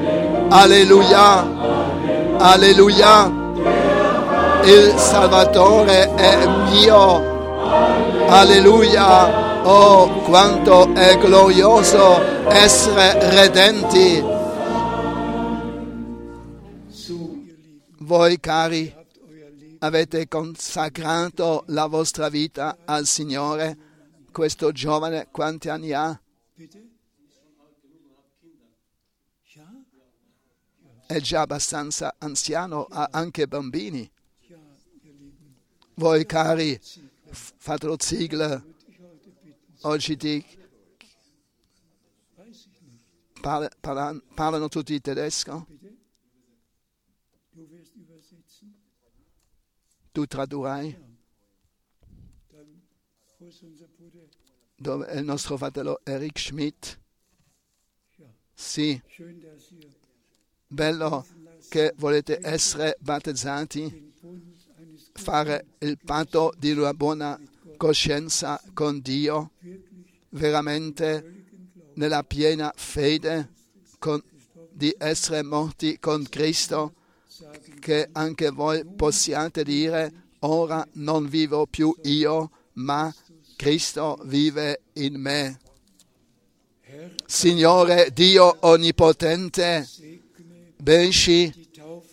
A: Alleluia, alleluia. Il Salvatore è mio. Alleluia. Oh, quanto è glorioso essere redenti. Voi, cari, avete consacrato la vostra vita al Signore. Questo giovane quanti anni ha? È già abbastanza anziano, ha anche bambini. Voi, cari, fratello Ziegler, oggi ti parla, parla, parlano tutti tedesco? Tu tradurrai? Dove è il nostro fratello Eric Schmidt? Sì. Bello che volete essere battezzati, fare il patto di una buona coscienza con Dio, veramente nella piena fede con, di essere morti con Cristo, che anche voi possiate dire: ora non vivo più io, ma Cristo vive in me. Signore Dio Onnipotente, benci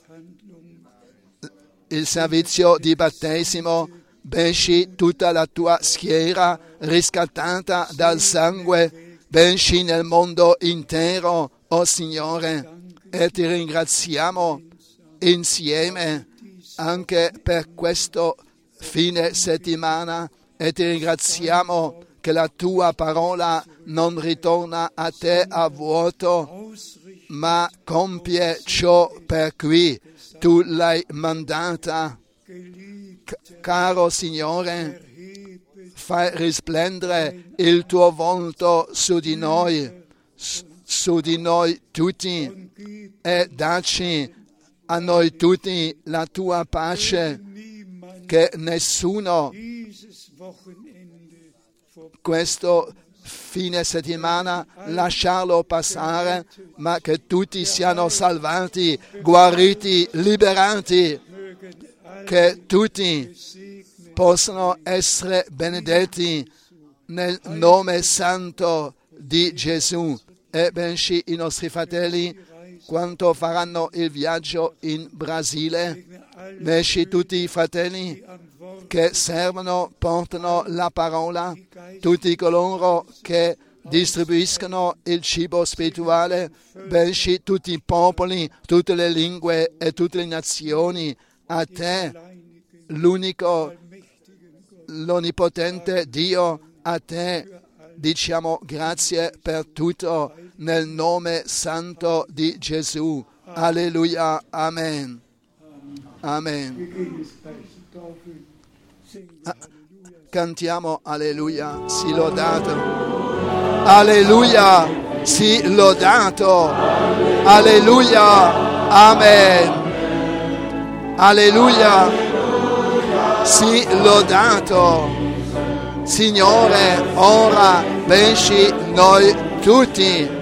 A: il servizio di battesimo, benci tutta la tua schiera riscattata dal sangue, benci nel mondo intero, o oh Signore, e ti ringraziamo insieme anche per questo fine settimana, e ti ringraziamo che la tua parola non ritorna a te a vuoto, ma compie ciò per cui tu l'hai mandata. C- caro Signore, fai risplendere il tuo volto su di noi, su di noi tutti, e dacci a noi tutti la tua pace, che nessuno questo fine settimana lasciarlo passare, ma che tutti siano salvati, guariti, liberati, che tutti possano essere benedetti nel nome santo di Gesù, e bensì i nostri fratelli, quando faranno il viaggio in Brasile, bensì tutti i fratelli che servono, portano la parola, tutti coloro che distribuiscono il cibo spirituale, bensì tutti i popoli, tutte le lingue e tutte le nazioni. A te, l'unico, l'onnipotente Dio, a te diciamo grazie per tutto nel nome santo di Gesù. Alleluia. Amen. Amen. Ah, cantiamo alleluia, sì lodato. Alleluia, sì lodato. Alleluia. Amen. Alleluia, sì lodato. Signore, ora benci noi tutti.